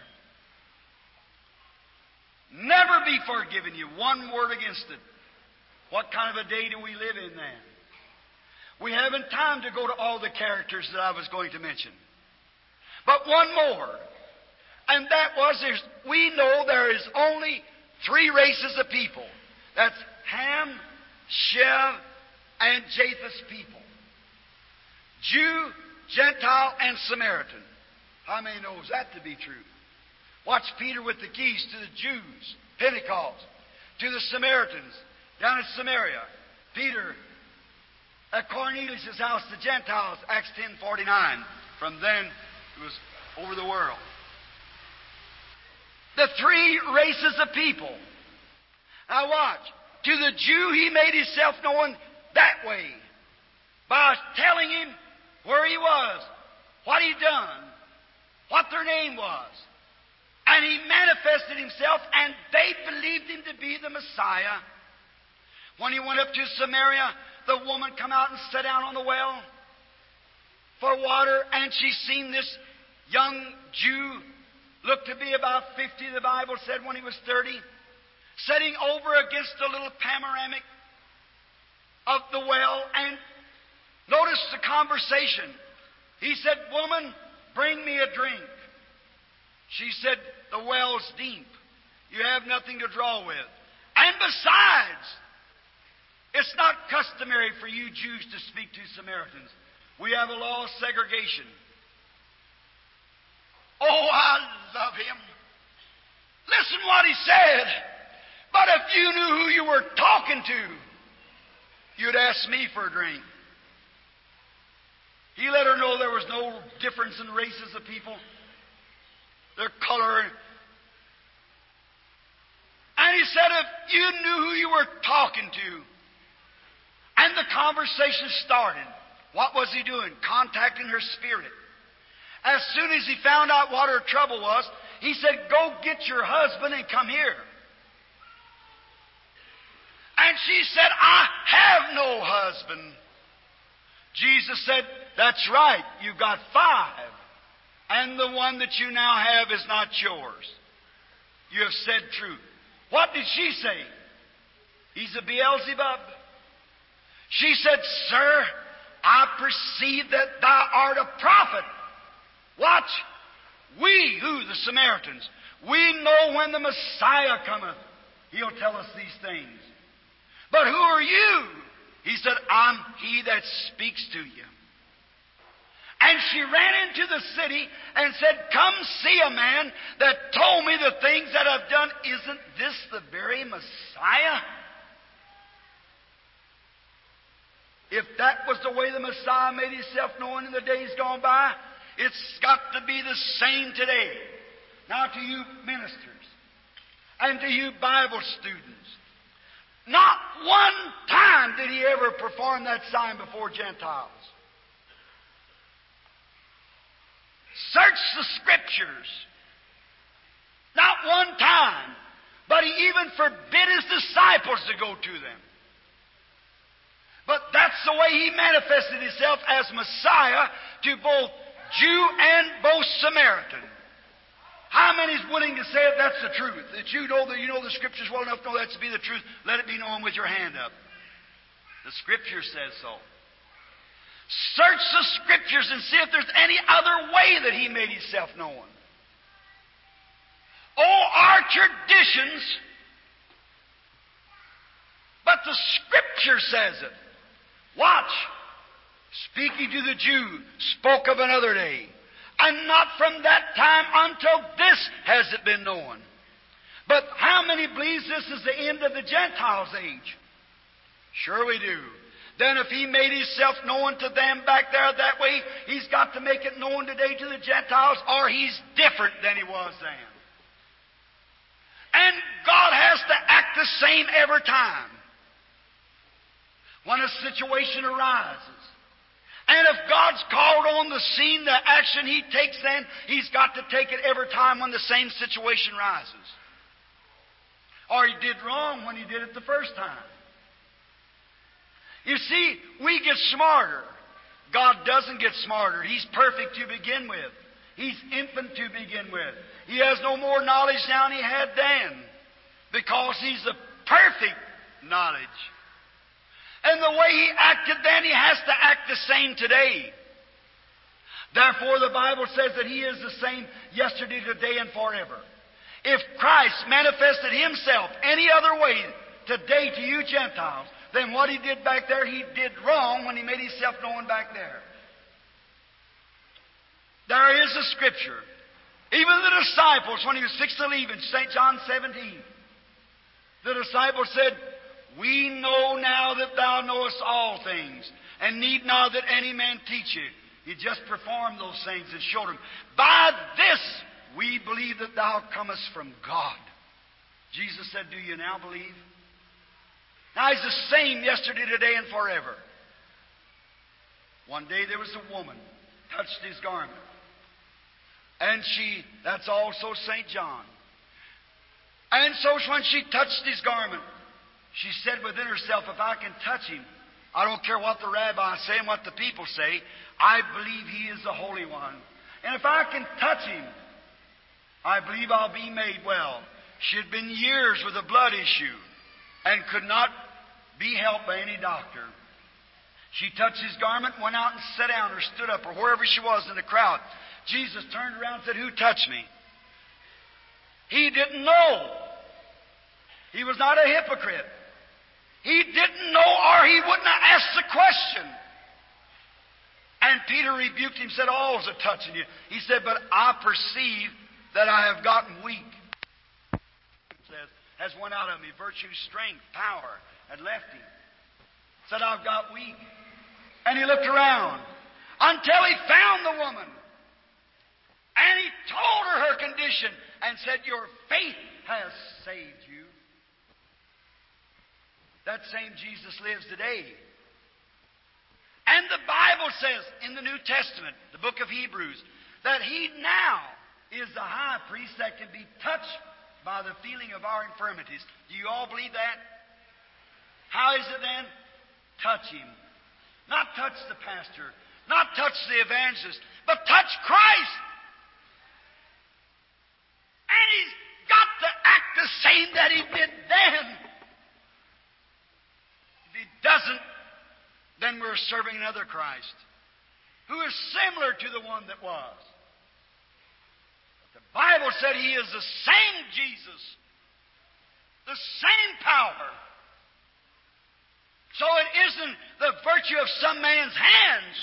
Never be forgiven you. One word against it. What kind of a day do we live in then? We haven't time to go to all the characters that I was going to mention. But one more. And that was, we know there is only three races of people. That's Ham, Shem, and Japheth's people. Jew, Gentile, and Samaritan. How many knows that to be true? Watch Peter with the keys to the Jews, Pentecost, to the Samaritans, down at Samaria. Peter at Cornelius' house, the Gentiles, Acts 10:49. From then, it was over the world. The three races of people. Now watch. To the Jew, he made himself known that way, by telling him where he was, what he'd done, what their name was. And he manifested himself, and they believed him to be the Messiah. When he went up to Samaria, the woman come out and sat down on the well for water, and she seen this young Jew, looked to be about 50, the Bible said, when he was 30, sitting over against a little panoramic of the well, and notice the conversation. He said, woman, bring me a drink. She said, the well's deep. You have nothing to draw with. And besides, it's not customary for you Jews to speak to Samaritans. We have a law of segregation. Oh, I love him. Listen what he said. But if you knew who you were talking to, you'd ask me for a drink. He let her know there was no difference in races of people, their color. And he said, if you knew who you were talking to, and the conversation started, what was he doing? Contacting her spirit. As soon as he found out what her trouble was, he said, go get your husband and come here. And she said, I have no husband. Jesus said, that's right, you've got 5. And the one that you now have is not yours. You have said truth. What did she say? He's a Beelzebub. She said, sir, I perceive that thou art a prophet. Watch. We, who? The Samaritans. We know when the Messiah cometh, He'll tell us these things. But who are you? He said, I'm he that speaks to you. And she ran into the city and said, come see a man that told me the things that I've done. Isn't this the very Messiah? If that was the way the Messiah made Himself known in the days gone by, It's got to be the same today. Now to you ministers and to you Bible students, not one time did He ever perform that sign before Gentiles. Search the Scriptures. Not one time. But He even forbid His disciples to go to them. But that's the way He manifested Himself as Messiah to both Jew and both Samaritan. How many is willing to say that that's the truth? That you know the Scriptures well enough to know that to be the truth? Let it be known with your hand up. The Scripture says so. Search the Scriptures and see if there's any other way that He made Himself known. Oh, our traditions, but the Scripture says it. Watch. Speaking to the Jew, spoke of another day. And not from that time until this has it been known. But how many believes this is the end of the Gentiles' age? Sure we do. Then if He made Himself known to them back there that way, He's got to make it known today to the Gentiles, or He's different than He was then. And God has to act the same every time. When a situation arises. And if God's called on the scene, the action He takes then, He's got to take it every time when the same situation rises. Or He did wrong when He did it the first time. You see, we get smarter. God doesn't get smarter. He's perfect to begin with. He's infant to begin with. He has no more knowledge now than He had then. Because He's the perfect knowledge. And the way He acted then, He has to act the same today. Therefore, the Bible says that He is the same yesterday, today, and forever. If Christ manifested Himself any other way today to you Gentiles than what He did back there, He did wrong when He made Himself known back there. There is a Scripture. Even the disciples, when He was fixed to leave in St. John 17, the disciples said, "We know now that Thou knowest all things, and need not that any man teach you." He just performed those things and showed them. "By this we believe that Thou comest from God." Jesus said, "Do you now believe?" Now He's the same yesterday, today, and forever. One day there was a woman, touched His garment. And that's also St. John. And so when she touched His garment, she said within herself, "If I can touch Him, I don't care what the rabbis say and what the people say, I believe He is the Holy One. And if I can touch Him, I believe I'll be made well." She had been years with a blood issue and could not be helped by any doctor. She touched His garment, went out and sat down or stood up or wherever she was in the crowd. Jesus turned around and said, "Who touched me?" He didn't know. He was not a hypocrite. He didn't know, or He wouldn't have asked the question. And Peter rebuked Him, said, "All's a touching you." He said, "But I perceive that I have gotten weak." It says, has went out of me. Virtue, strength, power had left Him. Said, "I've got weak." And He looked around until He found the woman. And He told her her condition and said, "Your faith has saved you." That same Jesus lives today. And the Bible says in the New Testament, the book of Hebrews, that He now is the high priest that can be touched by the feeling of our infirmities. Do you all believe that? How is it then? Touch Him. Not touch the pastor, not touch the evangelist, but touch Christ. And He's got to act the same that He did then. If He doesn't, then we're serving another Christ who is similar to the one that was. But the Bible said He is the same Jesus, the same power. So it isn't the virtue of some man's hands.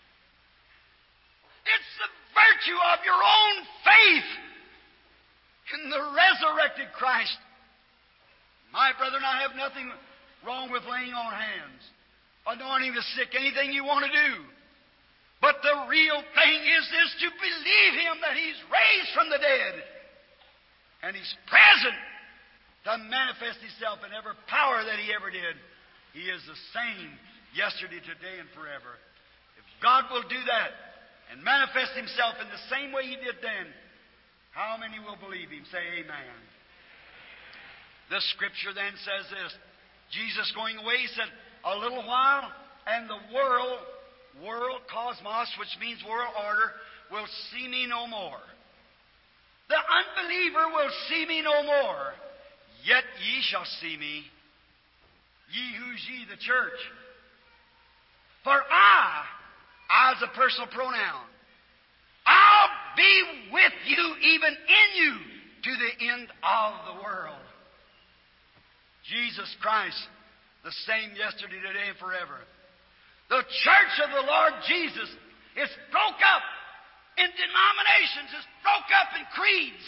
It's the virtue of your own faith in the resurrected Christ. My brethren, I have nothing wrong with laying on hands, anointing the sick, anything you want to do. But the real thing is to believe Him that He's raised from the dead. And He's present to manifest Himself in every power that He ever did. He is the same yesterday, today, and forever. If God will do that and manifest Himself in the same way He did then, how many will believe Him? Say amen. The Scripture then says this. Jesus going away, He said, a little while, and the world, cosmos, which means world order, will see me no more. The unbeliever will see me no more. Yet ye shall see me. Ye, who's ye? The church. For I is a personal pronoun. I'll be with you, even in you, to the end of the world. Jesus Christ, the same yesterday, today, and forever. The church of the Lord Jesus is broke up in denominations, is broke up in creeds.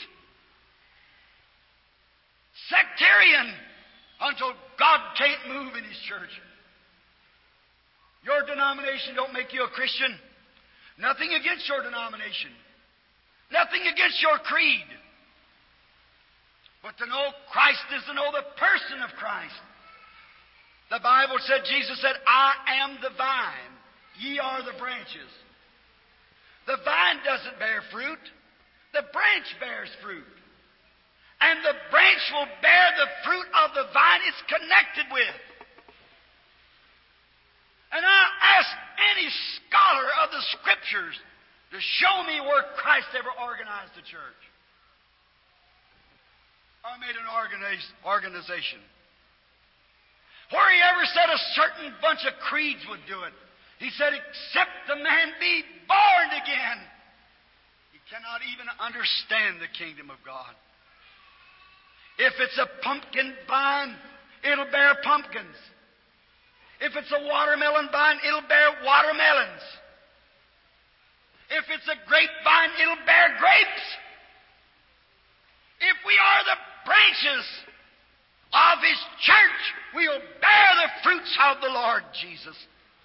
Sectarian until God can't move in His church. Your denomination don't make you a Christian. Nothing against your denomination. Nothing against your creed. But to know Christ is to know the person of Christ. The Bible said, Jesus said, I am the vine. Ye are the branches. The vine doesn't bear fruit. The branch bears fruit. And the branch will bear the fruit of the vine it's connected with. And I ask any scholar of the Scriptures to show me where Christ ever organized the church. I made an organization where He ever said a certain bunch of creeds would do it. He said, except the man be born again, he cannot even understand the kingdom of God. If it's a pumpkin vine, it'll bear pumpkins. If it's a watermelon vine, it'll bear watermelons. If it's a grapevine, it'll bear grapes. If we are the branches of His church, we will bear the fruits of the Lord Jesus.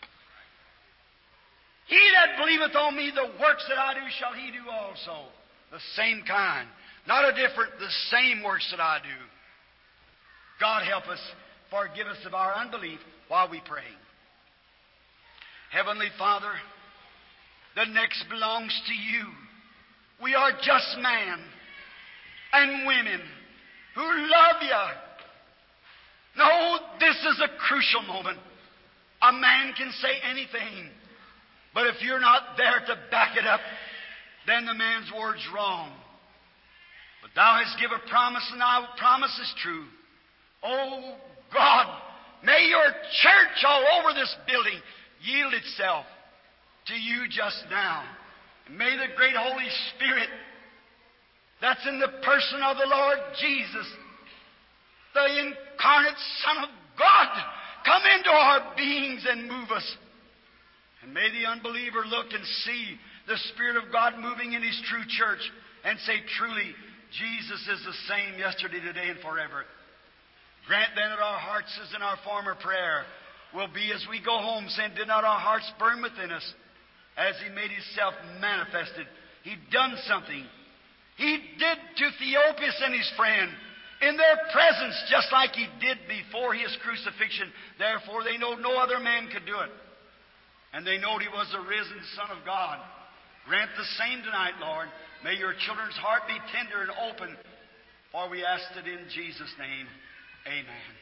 He that believeth on me, the works that I do shall he do also. The same kind. Not a different, the same works that I do. God help us, forgive us of our unbelief while we pray. Heavenly Father, the next belongs to You. We are just men and women who love You. No, this is a crucial moment. A man can say anything, but if you're not there to back it up, then the man's word's wrong. But Thou hast given a promise, and Thy promise is true. Oh, God, may Your church all over this building yield itself to You just now. And may the great Holy Spirit that's in the person of the Lord Jesus, the incarnate Son of God, come into our beings and move us. And may the unbeliever look and see the Spirit of God moving in His true church and say, truly, Jesus is the same yesterday, today, and forever. Grant then that our hearts, as in our former prayer, will be as we go home, saying, did not our hearts burn within us as He made Himself manifested? He'd done something. He did to Theophilus and his friend in their presence, just like He did before His crucifixion. Therefore, they know no other man could do it. And they know He was the risen Son of God. Grant the same tonight, Lord. May Your children's heart be tender and open, for we ask it in Jesus' name. Amen.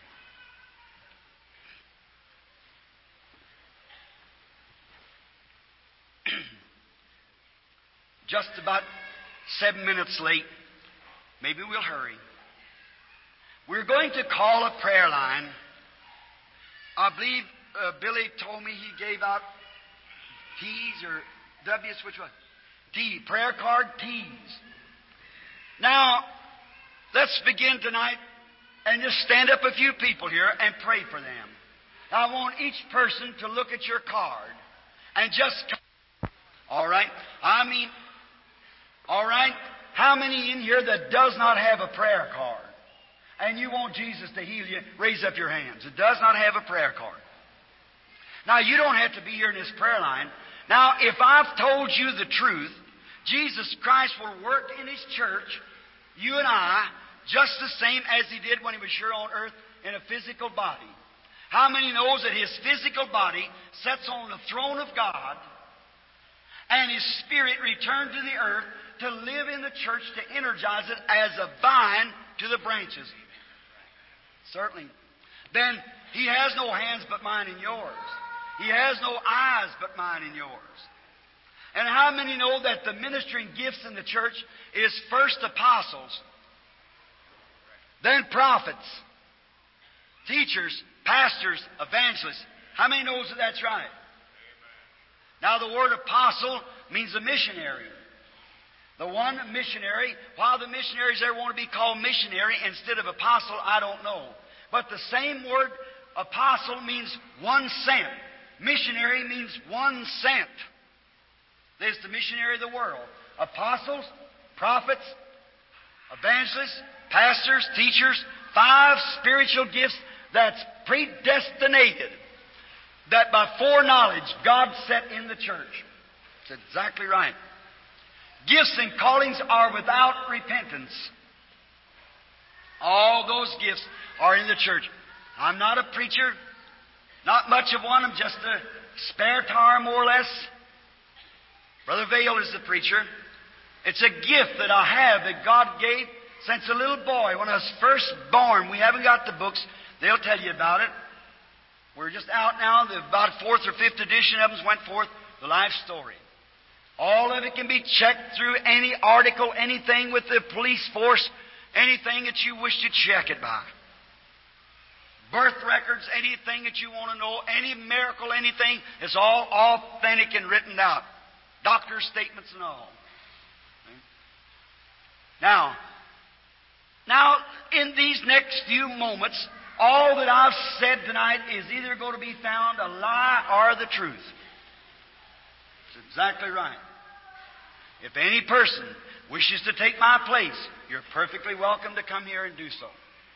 Just about 7 minutes late. Maybe we'll hurry. We're going to call a prayer line. I believe Billy told me he gave out T's or W's, which one? T, prayer card T's. Now, let's begin tonight and just stand up a few people here and pray for them. Now, I want each person to look at your card and just... All right? All right? How many in here that does not have a prayer card? And you want Jesus to heal you? Raise up your hands. It does not have a prayer card. Now, you don't have to be here in this prayer line, Now, if I've told you the truth, Jesus Christ will work in His church, you and I, just the same as He did when He was here on earth in a physical body. How many knows that His physical body sits on the throne of God, and His Spirit returned to the earth to live in the church, to energize it as a vine to the branches? Certainly. Then He has no hands but mine and yours. He has no eyes but mine and yours. And how many know that the ministering gifts in the church is first apostles, then prophets, teachers, pastors, evangelists? How many knows that that's right? Now, the word apostle means a missionary. The one missionary, why the missionaries ever want to be called missionary instead of apostle, I don't know. But the same word, apostle, means one sent. Missionary means one sent. There's the missionary of the world. Apostles, prophets, evangelists, pastors, teachers, 5 spiritual gifts that's predestinated, that by foreknowledge God set in the church. That's exactly right. Gifts and callings are without repentance. All those gifts are in the church. I'm not a preacher, not much of one. I'm just a spare tire, more or less. Brother Vail is the preacher. It's a gift that I have that God gave since a little boy. When I was first born, we haven't got the books. They'll tell you about it. We're just out now. About 4th or 5th edition of them went forth, the life story. All of it can be checked through any article, anything with the police force, anything that you wish to check it by. Birth records, anything that you want to know, any miracle, anything, it's all authentic and written out. Doctor's statements and all. Now, in these next few moments, all that I've said tonight is either going to be found a lie or the truth. It's exactly right. If any person wishes to take my place, you're perfectly welcome to come here and do so.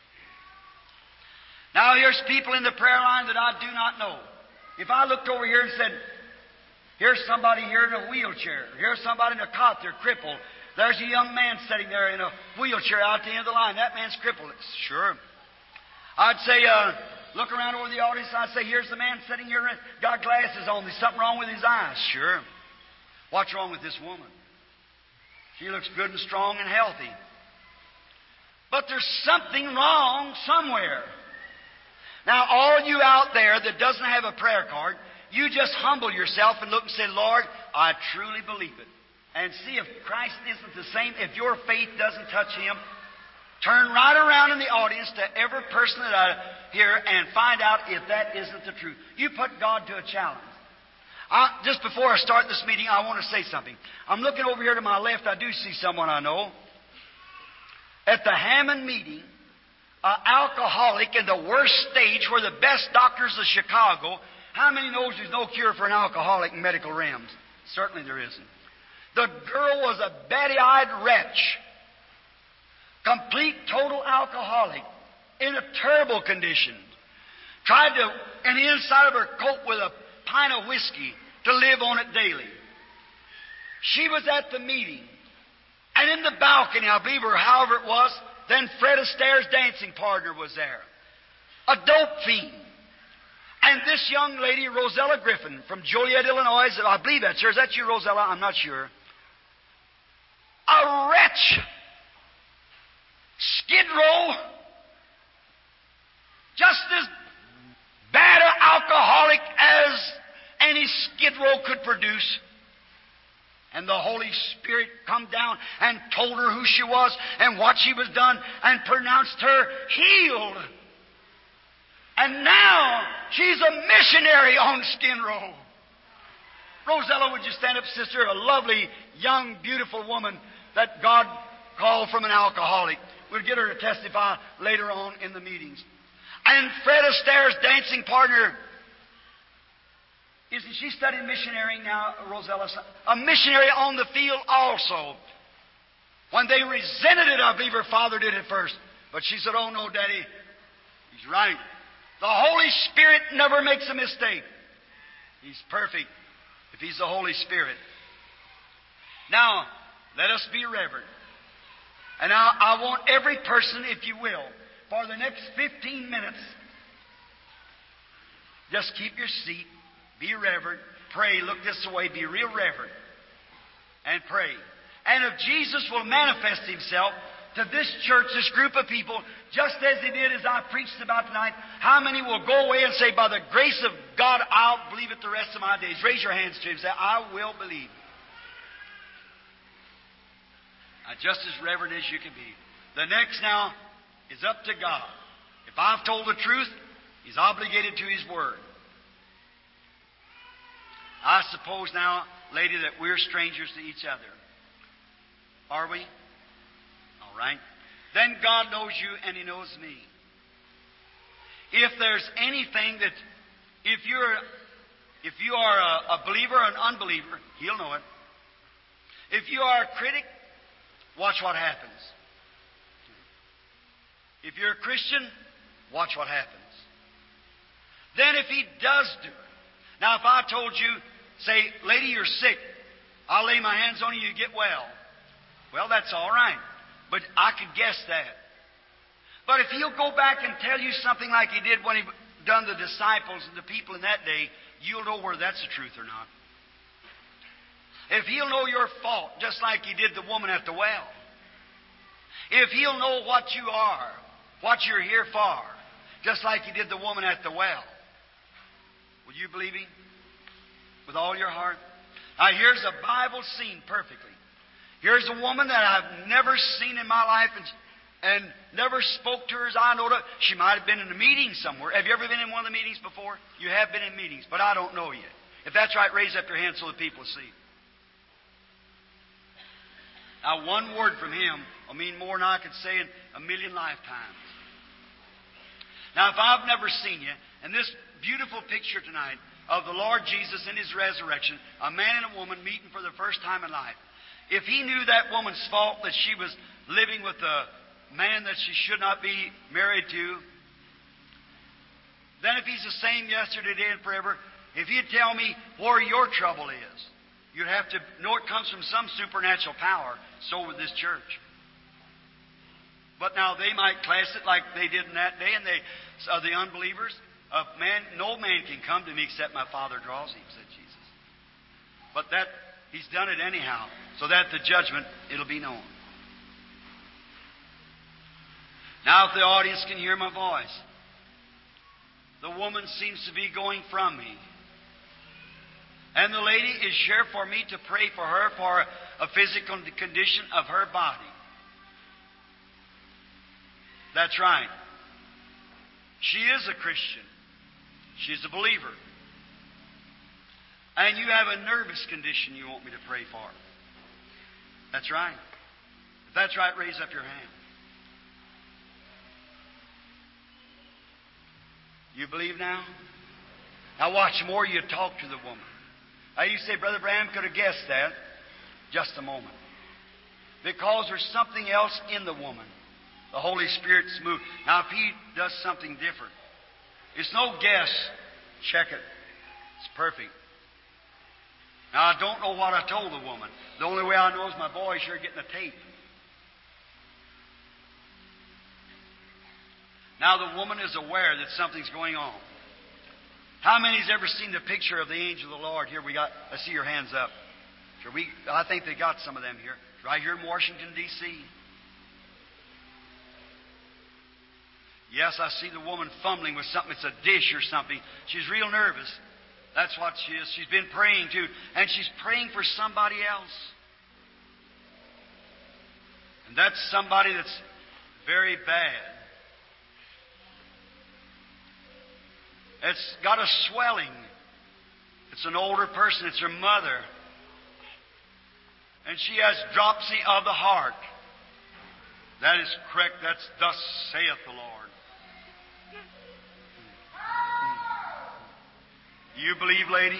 Now, here's people in the prayer line that I do not know. If I looked over here and said, here's somebody here in a wheelchair, here's somebody in a cot, they're crippled, there's a young man sitting there in a wheelchair out at the end of the line, that man's crippled. Sure. I'd say, look around over the audience, and I'd say, here's the man sitting here, got glasses on, there's something wrong with his eyes. Sure. What's wrong with this woman? She looks good and strong and healthy. But there's something wrong somewhere. Now, all you out there that doesn't have a prayer card, you just humble yourself and look and say, Lord, I truly believe it. And see if Christ isn't the same. If your faith doesn't touch Him, turn right around in the audience to every person that I hear and find out if that isn't the truth. You put God to a challenge. Just before I start this meeting, I want to say something. I'm looking over here to my left. I do see someone I know. At the Hammond meeting, an alcoholic in the worst stage where the best doctors of Chicago, how many knows there's no cure for an alcoholic in medical realms? Certainly there isn't. The girl was a batty-eyed wretch. Complete, total alcoholic. In a terrible condition. Tried to, in the inside of her coat with a pint of whiskey to live on it daily. She was at the meeting. And in the balcony, I believe, or however it was, then Fred Astaire's dancing partner was there. A dope fiend. And this young lady, Rosella Griffin, from Joliet, Illinois, I believe that's her. Is that you, Rosella? I'm not sure. A wretch. Skid Row. Just as bad an alcoholic as any Skid Row could produce. And the Holy Spirit come down and told her who she was and what she was done and pronounced her healed. And now she's a missionary on Skid Row. Rosella, would you stand up, sister? A lovely, young, beautiful woman that God called from an alcoholic. We'll get her to testify later on in the meetings. And Fred Astaire's dancing partner, isn't she studying missionary now, Rosella? A missionary on the field also. When they resented it, I believe her father did it first. But she said, oh no, Daddy, he's right. The Holy Spirit never makes a mistake. He's perfect. if He's the Holy Spirit. Now, let us be reverent. And now I want every person, if you will, for the next 15 minutes, just keep your seat, be reverent, pray, look this way, be real reverent, and pray. And if Jesus will manifest Himself to this church, this group of people, just as He did as I preached about tonight, how many will go away and say, by the grace of God, I'll believe it the rest of my days? Raise your hands to Him and say, I will believe. Now, just as reverent as you can be. The next now is up to God. If I've told the truth, He's obligated to His Word. I suppose now, lady, that we're strangers to each other. Are we? All right. Then God knows you and He knows me. If there's anything that, if you are a believer or an unbeliever, He'll know it. If you are a critic, watch what happens. If you're a Christian, watch what happens. Then if He does do it. Now, if I told you, say, lady, you're sick, I'll lay my hands on you, you get well. Well, that's all right. But I could guess that. But if He'll go back and tell you something like He did when He done the disciples and the people in that day, you'll know whether that's the truth or not. If He'll know your fault, just like He did the woman at the well. If He'll know what you are, what you're here for, just like He did the woman at the well, will you believe Him with all your heart? Now, here's a Bible scene perfectly. Here's a woman that I've never seen in my life and never spoke to her as I know of. She might have been in a meeting somewhere. Have you ever been in one of the meetings before? You have been in meetings, but I don't know you. If that's right, raise up your hand so the people see. Now, one word from Him will mean more than I could say in a million lifetimes. Now, if I've never seen you, and this beautiful picture tonight of the Lord Jesus in His resurrection, a man and a woman meeting for the first time in life, if He knew that woman's fault, that she was living with a man that she should not be married to, then if He's the same yesterday, today, and forever, if He'd tell me where your trouble is, you'd have to know it comes from some supernatural power. So would this church. But now they might class it like they did in that day, and the unbelievers. No man can come to me except my Father draws him, said Jesus. But that He's done it anyhow, so that the judgment it'll be known. Now, if the audience can hear my voice, the woman seems to be going from me. And the lady is sure for me to pray for her for a physical condition of her body. That's right. She is a Christian. She's a believer. And you have a nervous condition you want me to pray for. That's right. If that's right, raise up your hand. You believe now? Now watch more you talk to the woman. Now you say, Brother Branham could have guessed that. Just a moment. Because there's something else in the woman. The Holy Spirit's moved. Now if He does something different, it's no guess. Check it. It's perfect. Now I don't know what I told the woman. The only way I know is my boy's here getting a tape. Now the woman is aware that something's going on. How many's ever seen the picture of the angel of the Lord? Here we got, I see your hands up. Sure, I think they got some of them here. Right here in Washington, D.C. Yes, I see the woman fumbling with something. It's a dish or something. She's real nervous. That's what she is. She's been praying too. And she's praying for somebody else. And that's somebody that's very bad. It's got a swelling. It's an older person. It's her mother. And she has dropsy of the heart. That is correct. That's thus saith the Lord. Do you believe, lady?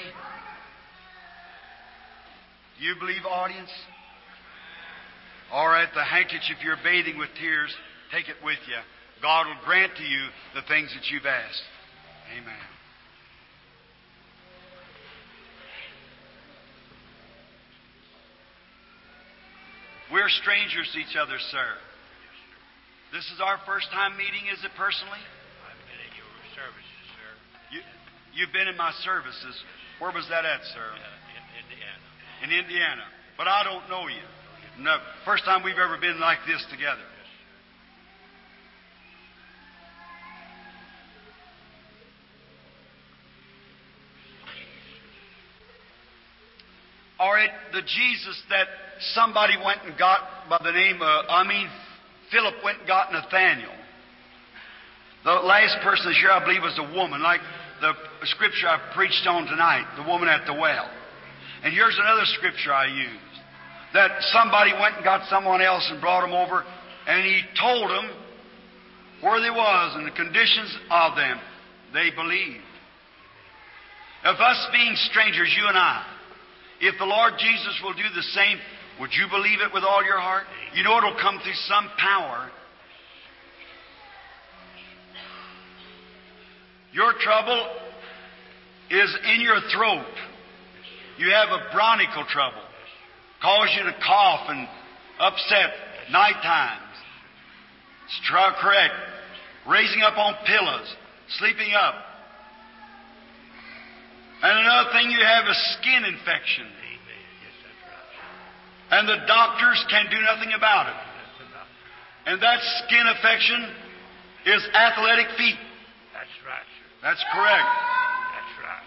Do you believe, audience? All right, the handkerchief you're bathing with tears, take it with you. God will grant to you the things that you've asked. Amen. We're strangers to each other, sir. This is our first time meeting, is it personally? I've been in your services, sir. You've been in my services. Where was that at, sir? In Indiana. In Indiana. But I don't know you. No, first time we've ever been like this together. Or the Jesus that somebody went and got by the name of, Philip went and got Nathaniel. The last person this year, I believe, was a woman, like the scripture I preached on tonight, the woman at the well. And here's another scripture I used, that somebody went and got someone else and brought them over, and he told them where they was and the conditions of them. They believed. Of us being strangers, you and I, if the Lord Jesus will do the same, would you believe it with all your heart? You know it'll come through some power. Your trouble is in your throat. You have a bronchial trouble. Cause you to cough and upset night times. It's correct. Raising up on pillows. Sleeping up. And another thing, you have a skin infection. And the doctors can do nothing about it. And that skin infection is athletic feet. That's right, sir. That's correct. That's right.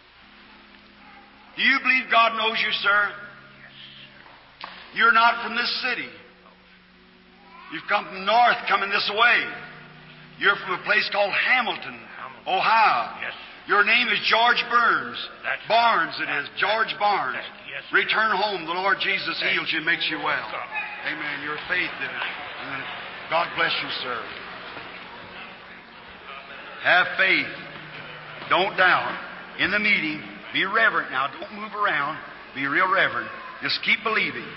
Do you believe God knows you, sir? You're not from this city. You've come from north, coming this way. You're from a place called Hamilton, Ohio. Yes. Your name is George Burns. That's Barnes it is. George Barnes. Yes, Return home. The Lord Jesus heals you and makes you well. God. Amen. Your faith did it. God bless you, sir. Have faith. Don't doubt. In the meeting, be reverent now. Don't move around. Be real reverent. Just keep believing.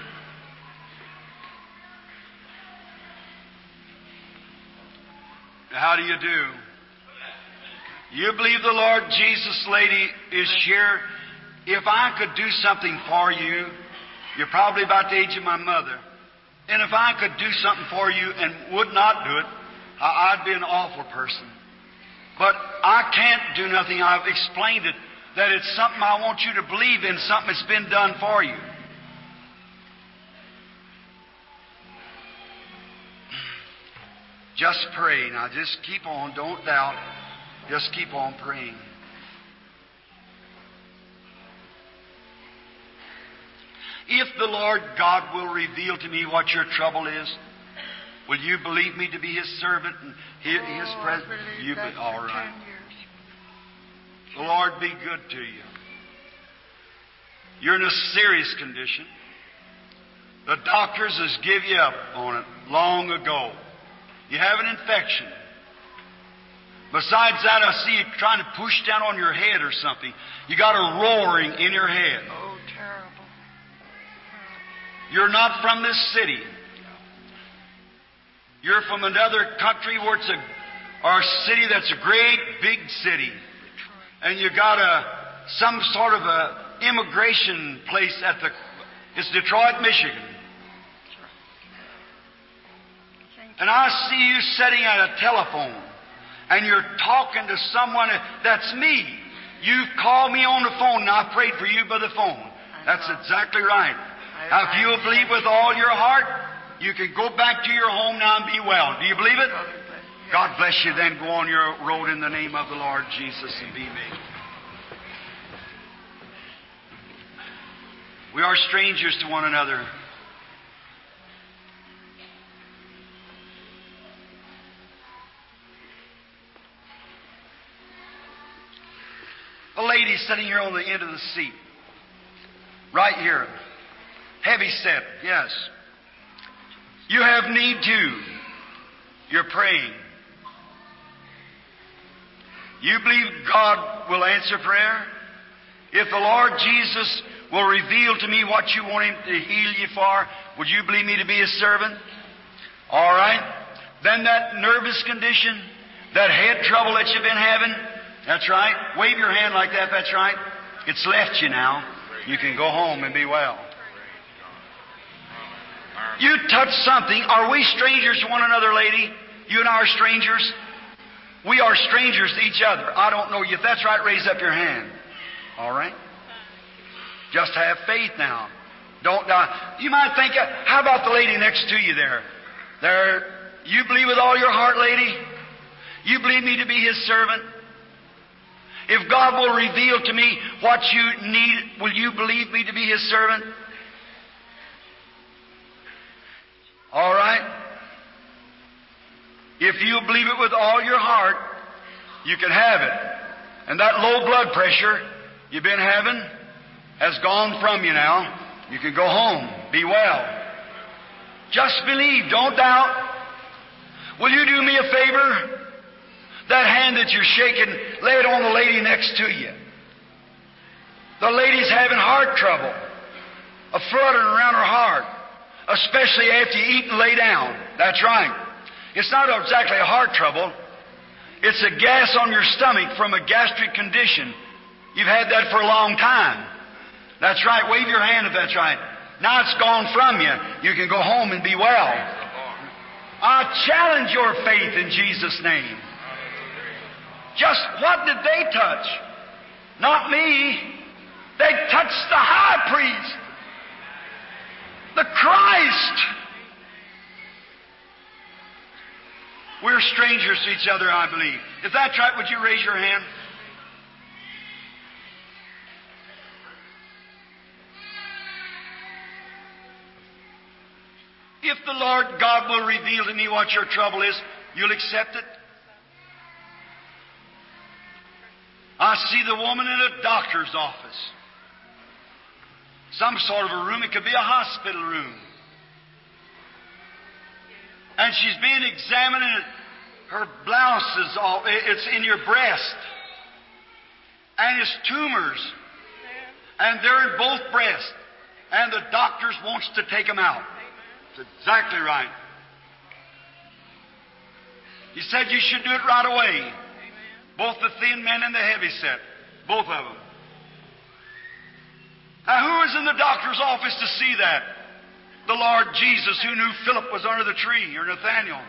How do you do? You believe the Lord Jesus, lady, is here. If I could do something for you, you're probably about the age of my mother. And if I could do something for you and would not do it, I'd be an awful person. But I can't do nothing. I've explained it, that it's something I want you to believe in, something that's been done for you. Just pray. Now just keep on. Don't doubt. Just keep on praying. If the Lord God will reveal to me what your trouble is, will you believe me to be His servant and His present? You be all right. The Lord be good to you. You're in a serious condition. The doctors has give you up on it long ago. You have an infection. Besides that, I see you trying to push down on your head or something. You got a roaring in your head. Oh, terrible. You're not from this city. You're from another country where it's a city that's a great big city. And you got some sort of a immigration place it's Detroit, Michigan. And I see you sitting at a telephone and you're talking to someone. That's me. You've called me on the phone and I prayed for you by the phone. That's exactly right. Now, if you'll believe with all your heart, you can go back to your home now and be well. Do you believe it? God bless you. Then go on your road in the name of the Lord Jesus and be made. We are strangers to one another. A lady sitting here on the end of the seat. Right here. Heavy set, yes. You have need too. You're praying. You believe God will answer prayer? If the Lord Jesus will reveal to me what you want Him to heal you for, would you believe me to be His servant? All right. Then that nervous condition, that head trouble that you've been having, that's right. Wave your hand like that, that's right. It's left you now. You can go home and be well. You touch something. Are we strangers to one another, lady? You and I are strangers? We are strangers to each other. I don't know you. If that's right, raise up your hand. All right? Just have faith now. Don't die. You might think, how about the lady next to you there? You believe with all your heart, lady? You believe me to be His servant? If God will reveal to me what you need, will you believe me to be His servant? All right? If you believe it with all your heart, you can have it. And that low blood pressure you've been having has gone from you now. You can go home, be well. Just believe, don't doubt. Will you do me a favor? That hand that you're shaking, lay it on the lady next to you. The lady's having heart trouble, a fluttering around her heart, especially after you eat and lay down. That's right. It's not exactly a heart trouble. It's a gas on your stomach from a gastric condition. You've had that for a long time. That's right. Wave your hand if that's right. Now it's gone from you. You can go home and be well. I challenge your faith in Jesus' name. Just what did they touch? Not me. They touched the high priest, the Christ. We're strangers to each other, I believe. If that's right, would you raise your hand? If the Lord God will reveal to me what your trouble is, you'll accept it? I see the woman in a doctor's office. Some sort of a room. It could be a hospital room. And she's being examined, and her blouse is all, it's in your breast. And it's tumors. And they're in both breasts. And the doctors wants to take them out. That's exactly right. He said you should do it right away. Both the thin men and the heavy set. Both of them. Now, who was in the doctor's office to see that? The Lord Jesus, who knew Philip was under the tree, or Nathaniel.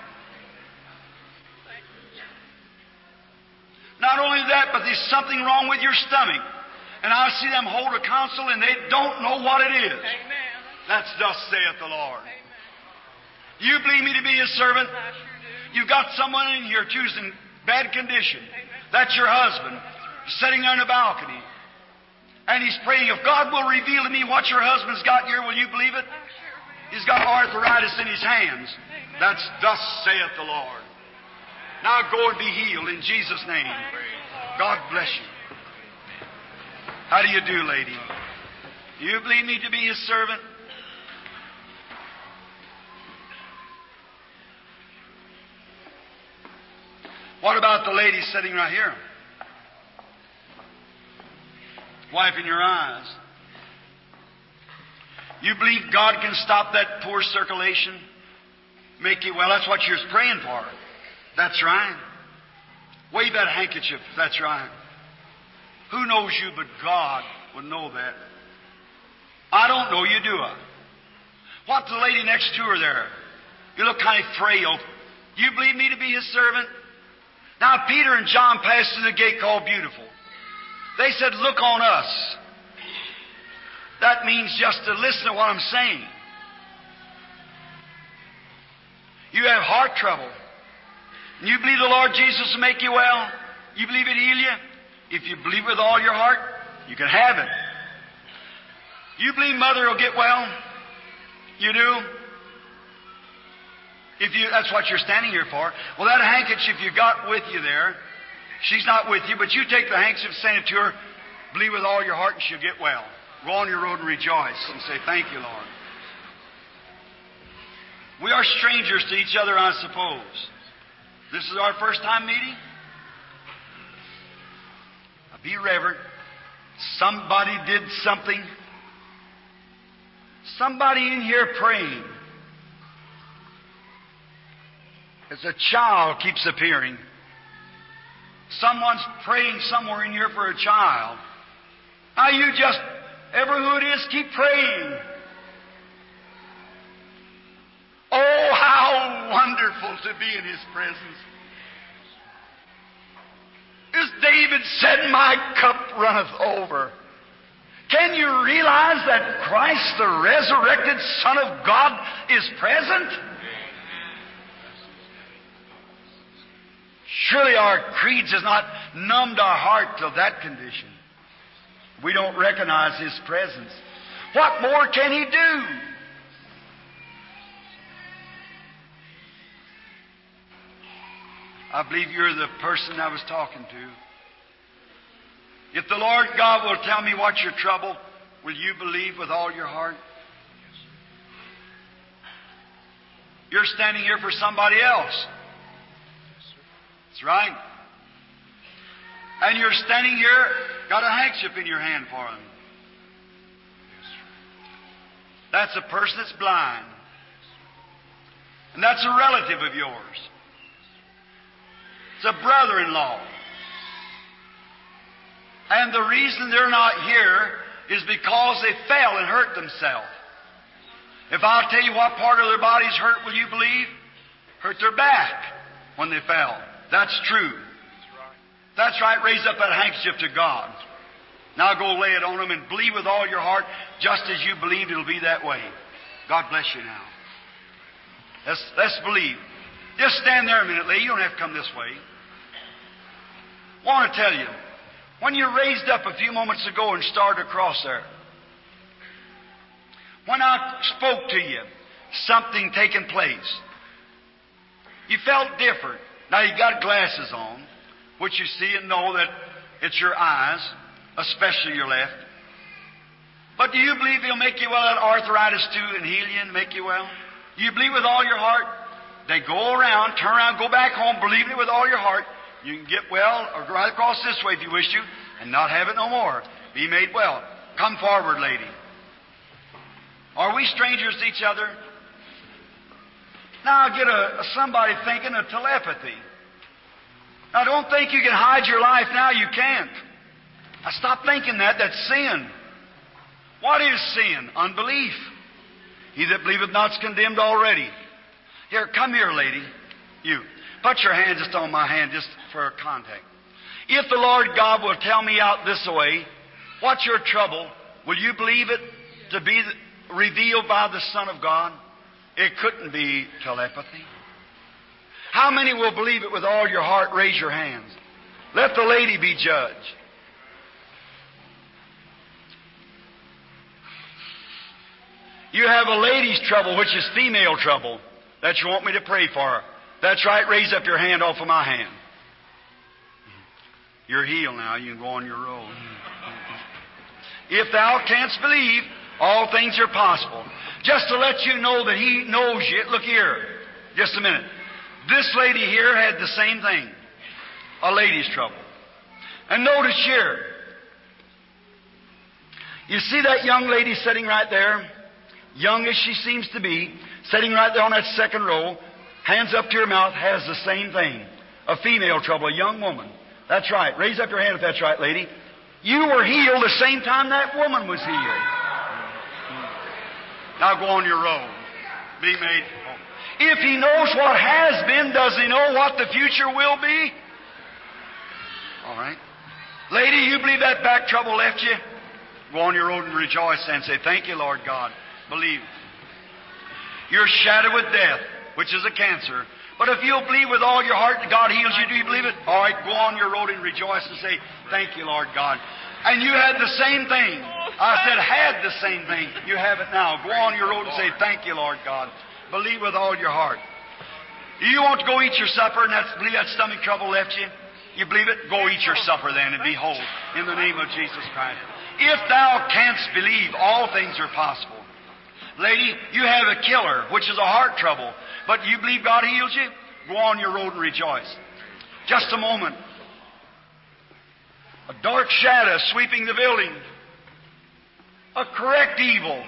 Not only that, but there's something wrong with your stomach. And I see them hold a council and they don't know what it is. Amen. That's thus saith the Lord. Amen. You believe me to be His servant? I sure do. You've got someone in here too's in bad condition. Amen. That's your husband, sitting there in the balcony. And he's praying, if God will reveal to me what your husband's got here, will you believe it? I sure will. He's got arthritis in his hands. Amen. That's thus saith the Lord. Now go and be healed in Jesus' name. God bless you. How do you do, lady? You believe me to be His servant? What about the lady sitting right here? Wiping your eyes. You believe God can stop that poor circulation? Make you well? That's what you're praying for. That's right. Wave that handkerchief. That's right. Who knows you but God would know that? I don't know you, do I? What's the lady next to her there? You look kind of frail. You believe me to be His servant? Now, Peter and John passed through the gate called Beautiful. They said, look on us. That means just to listen to what I'm saying. You have heart trouble. And you believe the Lord Jesus will make you well? You believe it heal you? If you believe with all your heart, you can have it. You believe Mother will get well? You do? That's what you're standing here for. Well, that handkerchief you got with you there, she's not with you, but you take the handkerchief, send it to her, believe with all your heart, and she'll get well. Go on your road and rejoice and say, thank you, Lord. We are strangers to each other, I suppose. This is our first time meeting. Now, be reverent. Somebody did something. Somebody in here praying. As a child keeps appearing. Someone's praying somewhere in here for a child. Now you just, ever who it is, keep praying. wonderful to be in His presence. As David said, my cup runneth over. Can you realize that Christ, the resurrected Son of God, is present? Surely our creeds has not numbed our heart to that condition. We don't recognize His presence. What more can He do? I believe you're the person I was talking to. If the Lord God will tell me what's your trouble, will you believe with all your heart? You're standing here for somebody else. That's right. And you're standing here, got a handkerchief in your hand for them. That's a person that's blind. And that's a relative of yours. It's a brother-in-law. And the reason they're not here is because they fell and hurt themselves. If I'll tell you what part of their body's hurt, will you believe? Hurt their back when they fell. That's true. That's right. Raise up that handkerchief to God. Now go lay it on them and believe with all your heart, just as you believed it'll be that way. God bless you now. Let's believe. Just stand there a minute, lady. You don't have to come this way. I want to tell you, when you raised up a few moments ago and started across there, when I spoke to you, something taking place. You felt different. Now you got glasses on, which you see and know that it's your eyes, especially your left. But do you believe He'll make you well at arthritis too and heal you and make you well? Do you believe with all your heart? They go around, turn around, go back home, believing it with all your heart. You can get well or go right across this way if you wish to and not have it no more. Be made well. Come forward, lady. Are we strangers to each other? Now I get somebody thinking of telepathy. Now don't think you can hide your life now. You can't. Now stop thinking that. That's sin. What is sin? Unbelief. He that believeth not is condemned already. Here, come here, lady. You. Put your hand just on my hand just for contact. If the Lord God will tell me out this way, what's your trouble? Will you believe it to be revealed by the Son of God? It couldn't be telepathy. How many will believe it with all your heart? Raise your hands. Let the lady be judge. You have a lady's trouble, which is female trouble, that you want me to pray for her. That's right. Raise up your hand off of my hand. You're healed now. You can go on your road. If thou canst believe, all things are possible. Just to let you know that He knows you. Look here. Just a minute. This lady here had the same thing. A lady's trouble. And notice here. You see that young lady sitting right there? Young as she seems to be, sitting right there on that second row, hands up to her mouth, has the same thing. A female trouble, a young woman. That's right. Raise up your hand if that's right, lady. You were healed the same time that woman was healed. Now go on your road. Be made whole. If He knows what has been, does He know what the future will be? All right. Lady, you believe that back trouble left you? Go on your road and rejoice and say, thank you, Lord God. Believe. You're shattered with death, which is a cancer. But if you'll believe with all your heart that God heals you, do you believe it? All right, go on your road and rejoice and say, thank you, Lord God. And you had the same thing. I said, had the same thing. You have it now. Go on your road and say, thank you, Lord God. Believe with all your heart. Do you want to go eat your supper and believe that stomach trouble left you? You believe it? Go eat your supper then and be whole in the name of Jesus Christ. If thou canst believe, all things are possible. Lady, you have a killer, which is a heart trouble, but you believe God heals you? Go on your road and rejoice. Just a moment. A dark shadow sweeping the building. A correct evil.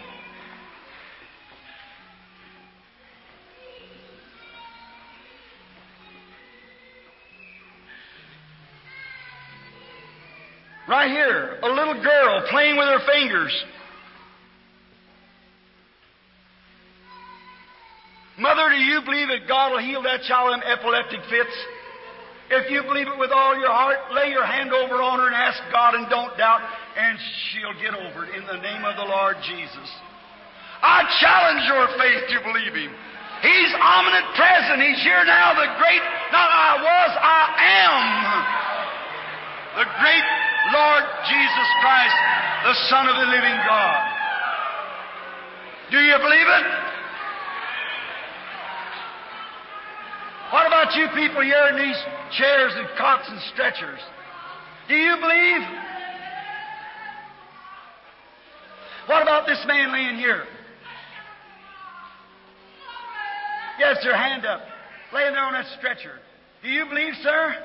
Right here, a little girl playing with her fingers. Mother, do you believe that God will heal that child in epileptic fits? If you believe it with all your heart, lay your hand over on her and ask God and don't doubt, and she'll get over it in the name of the Lord Jesus. I challenge your faith to believe Him. He's omnipresent. He's here now, the great, not I was, I am. The great Lord Jesus Christ, the Son of the living God. Do you believe it? What about you people here in these chairs and cots and stretchers? Do you believe? What about this man laying here? He has their hand up, laying there on that stretcher. Do you believe, sir?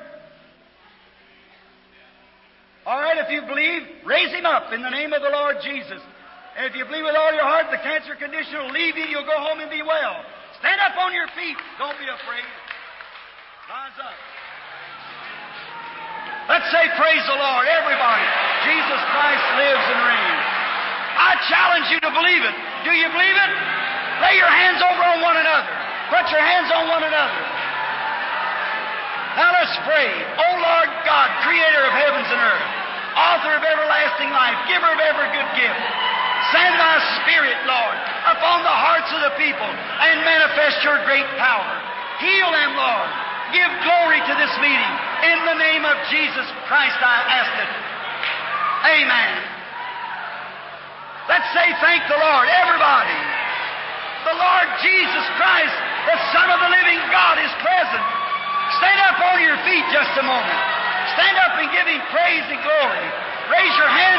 All right, if you believe, raise him up in the name of the Lord Jesus. And if you believe with all your heart, the cancer condition will leave you, you'll go home and be well. Stand up on your feet. Don't be afraid. Rise up. Let's say praise the Lord, everybody. Jesus Christ lives and reigns. I challenge you to believe it. Do you believe it? Lay your hands over on one another. Put your hands on one another. Now let's pray. O Lord God, creator of heavens and earth, author of everlasting life, giver of every good gift, send thy Spirit, Lord, upon the hearts of the people and manifest your great power. Heal them, Lord. Give glory to this meeting. In the name of Jesus Christ I ask it. Amen. Let's say thank the Lord, everybody. The Lord Jesus Christ, the Son of the living God, is present. Stand up on your feet just a moment. Stand up and give Him praise and glory. Raise your hand.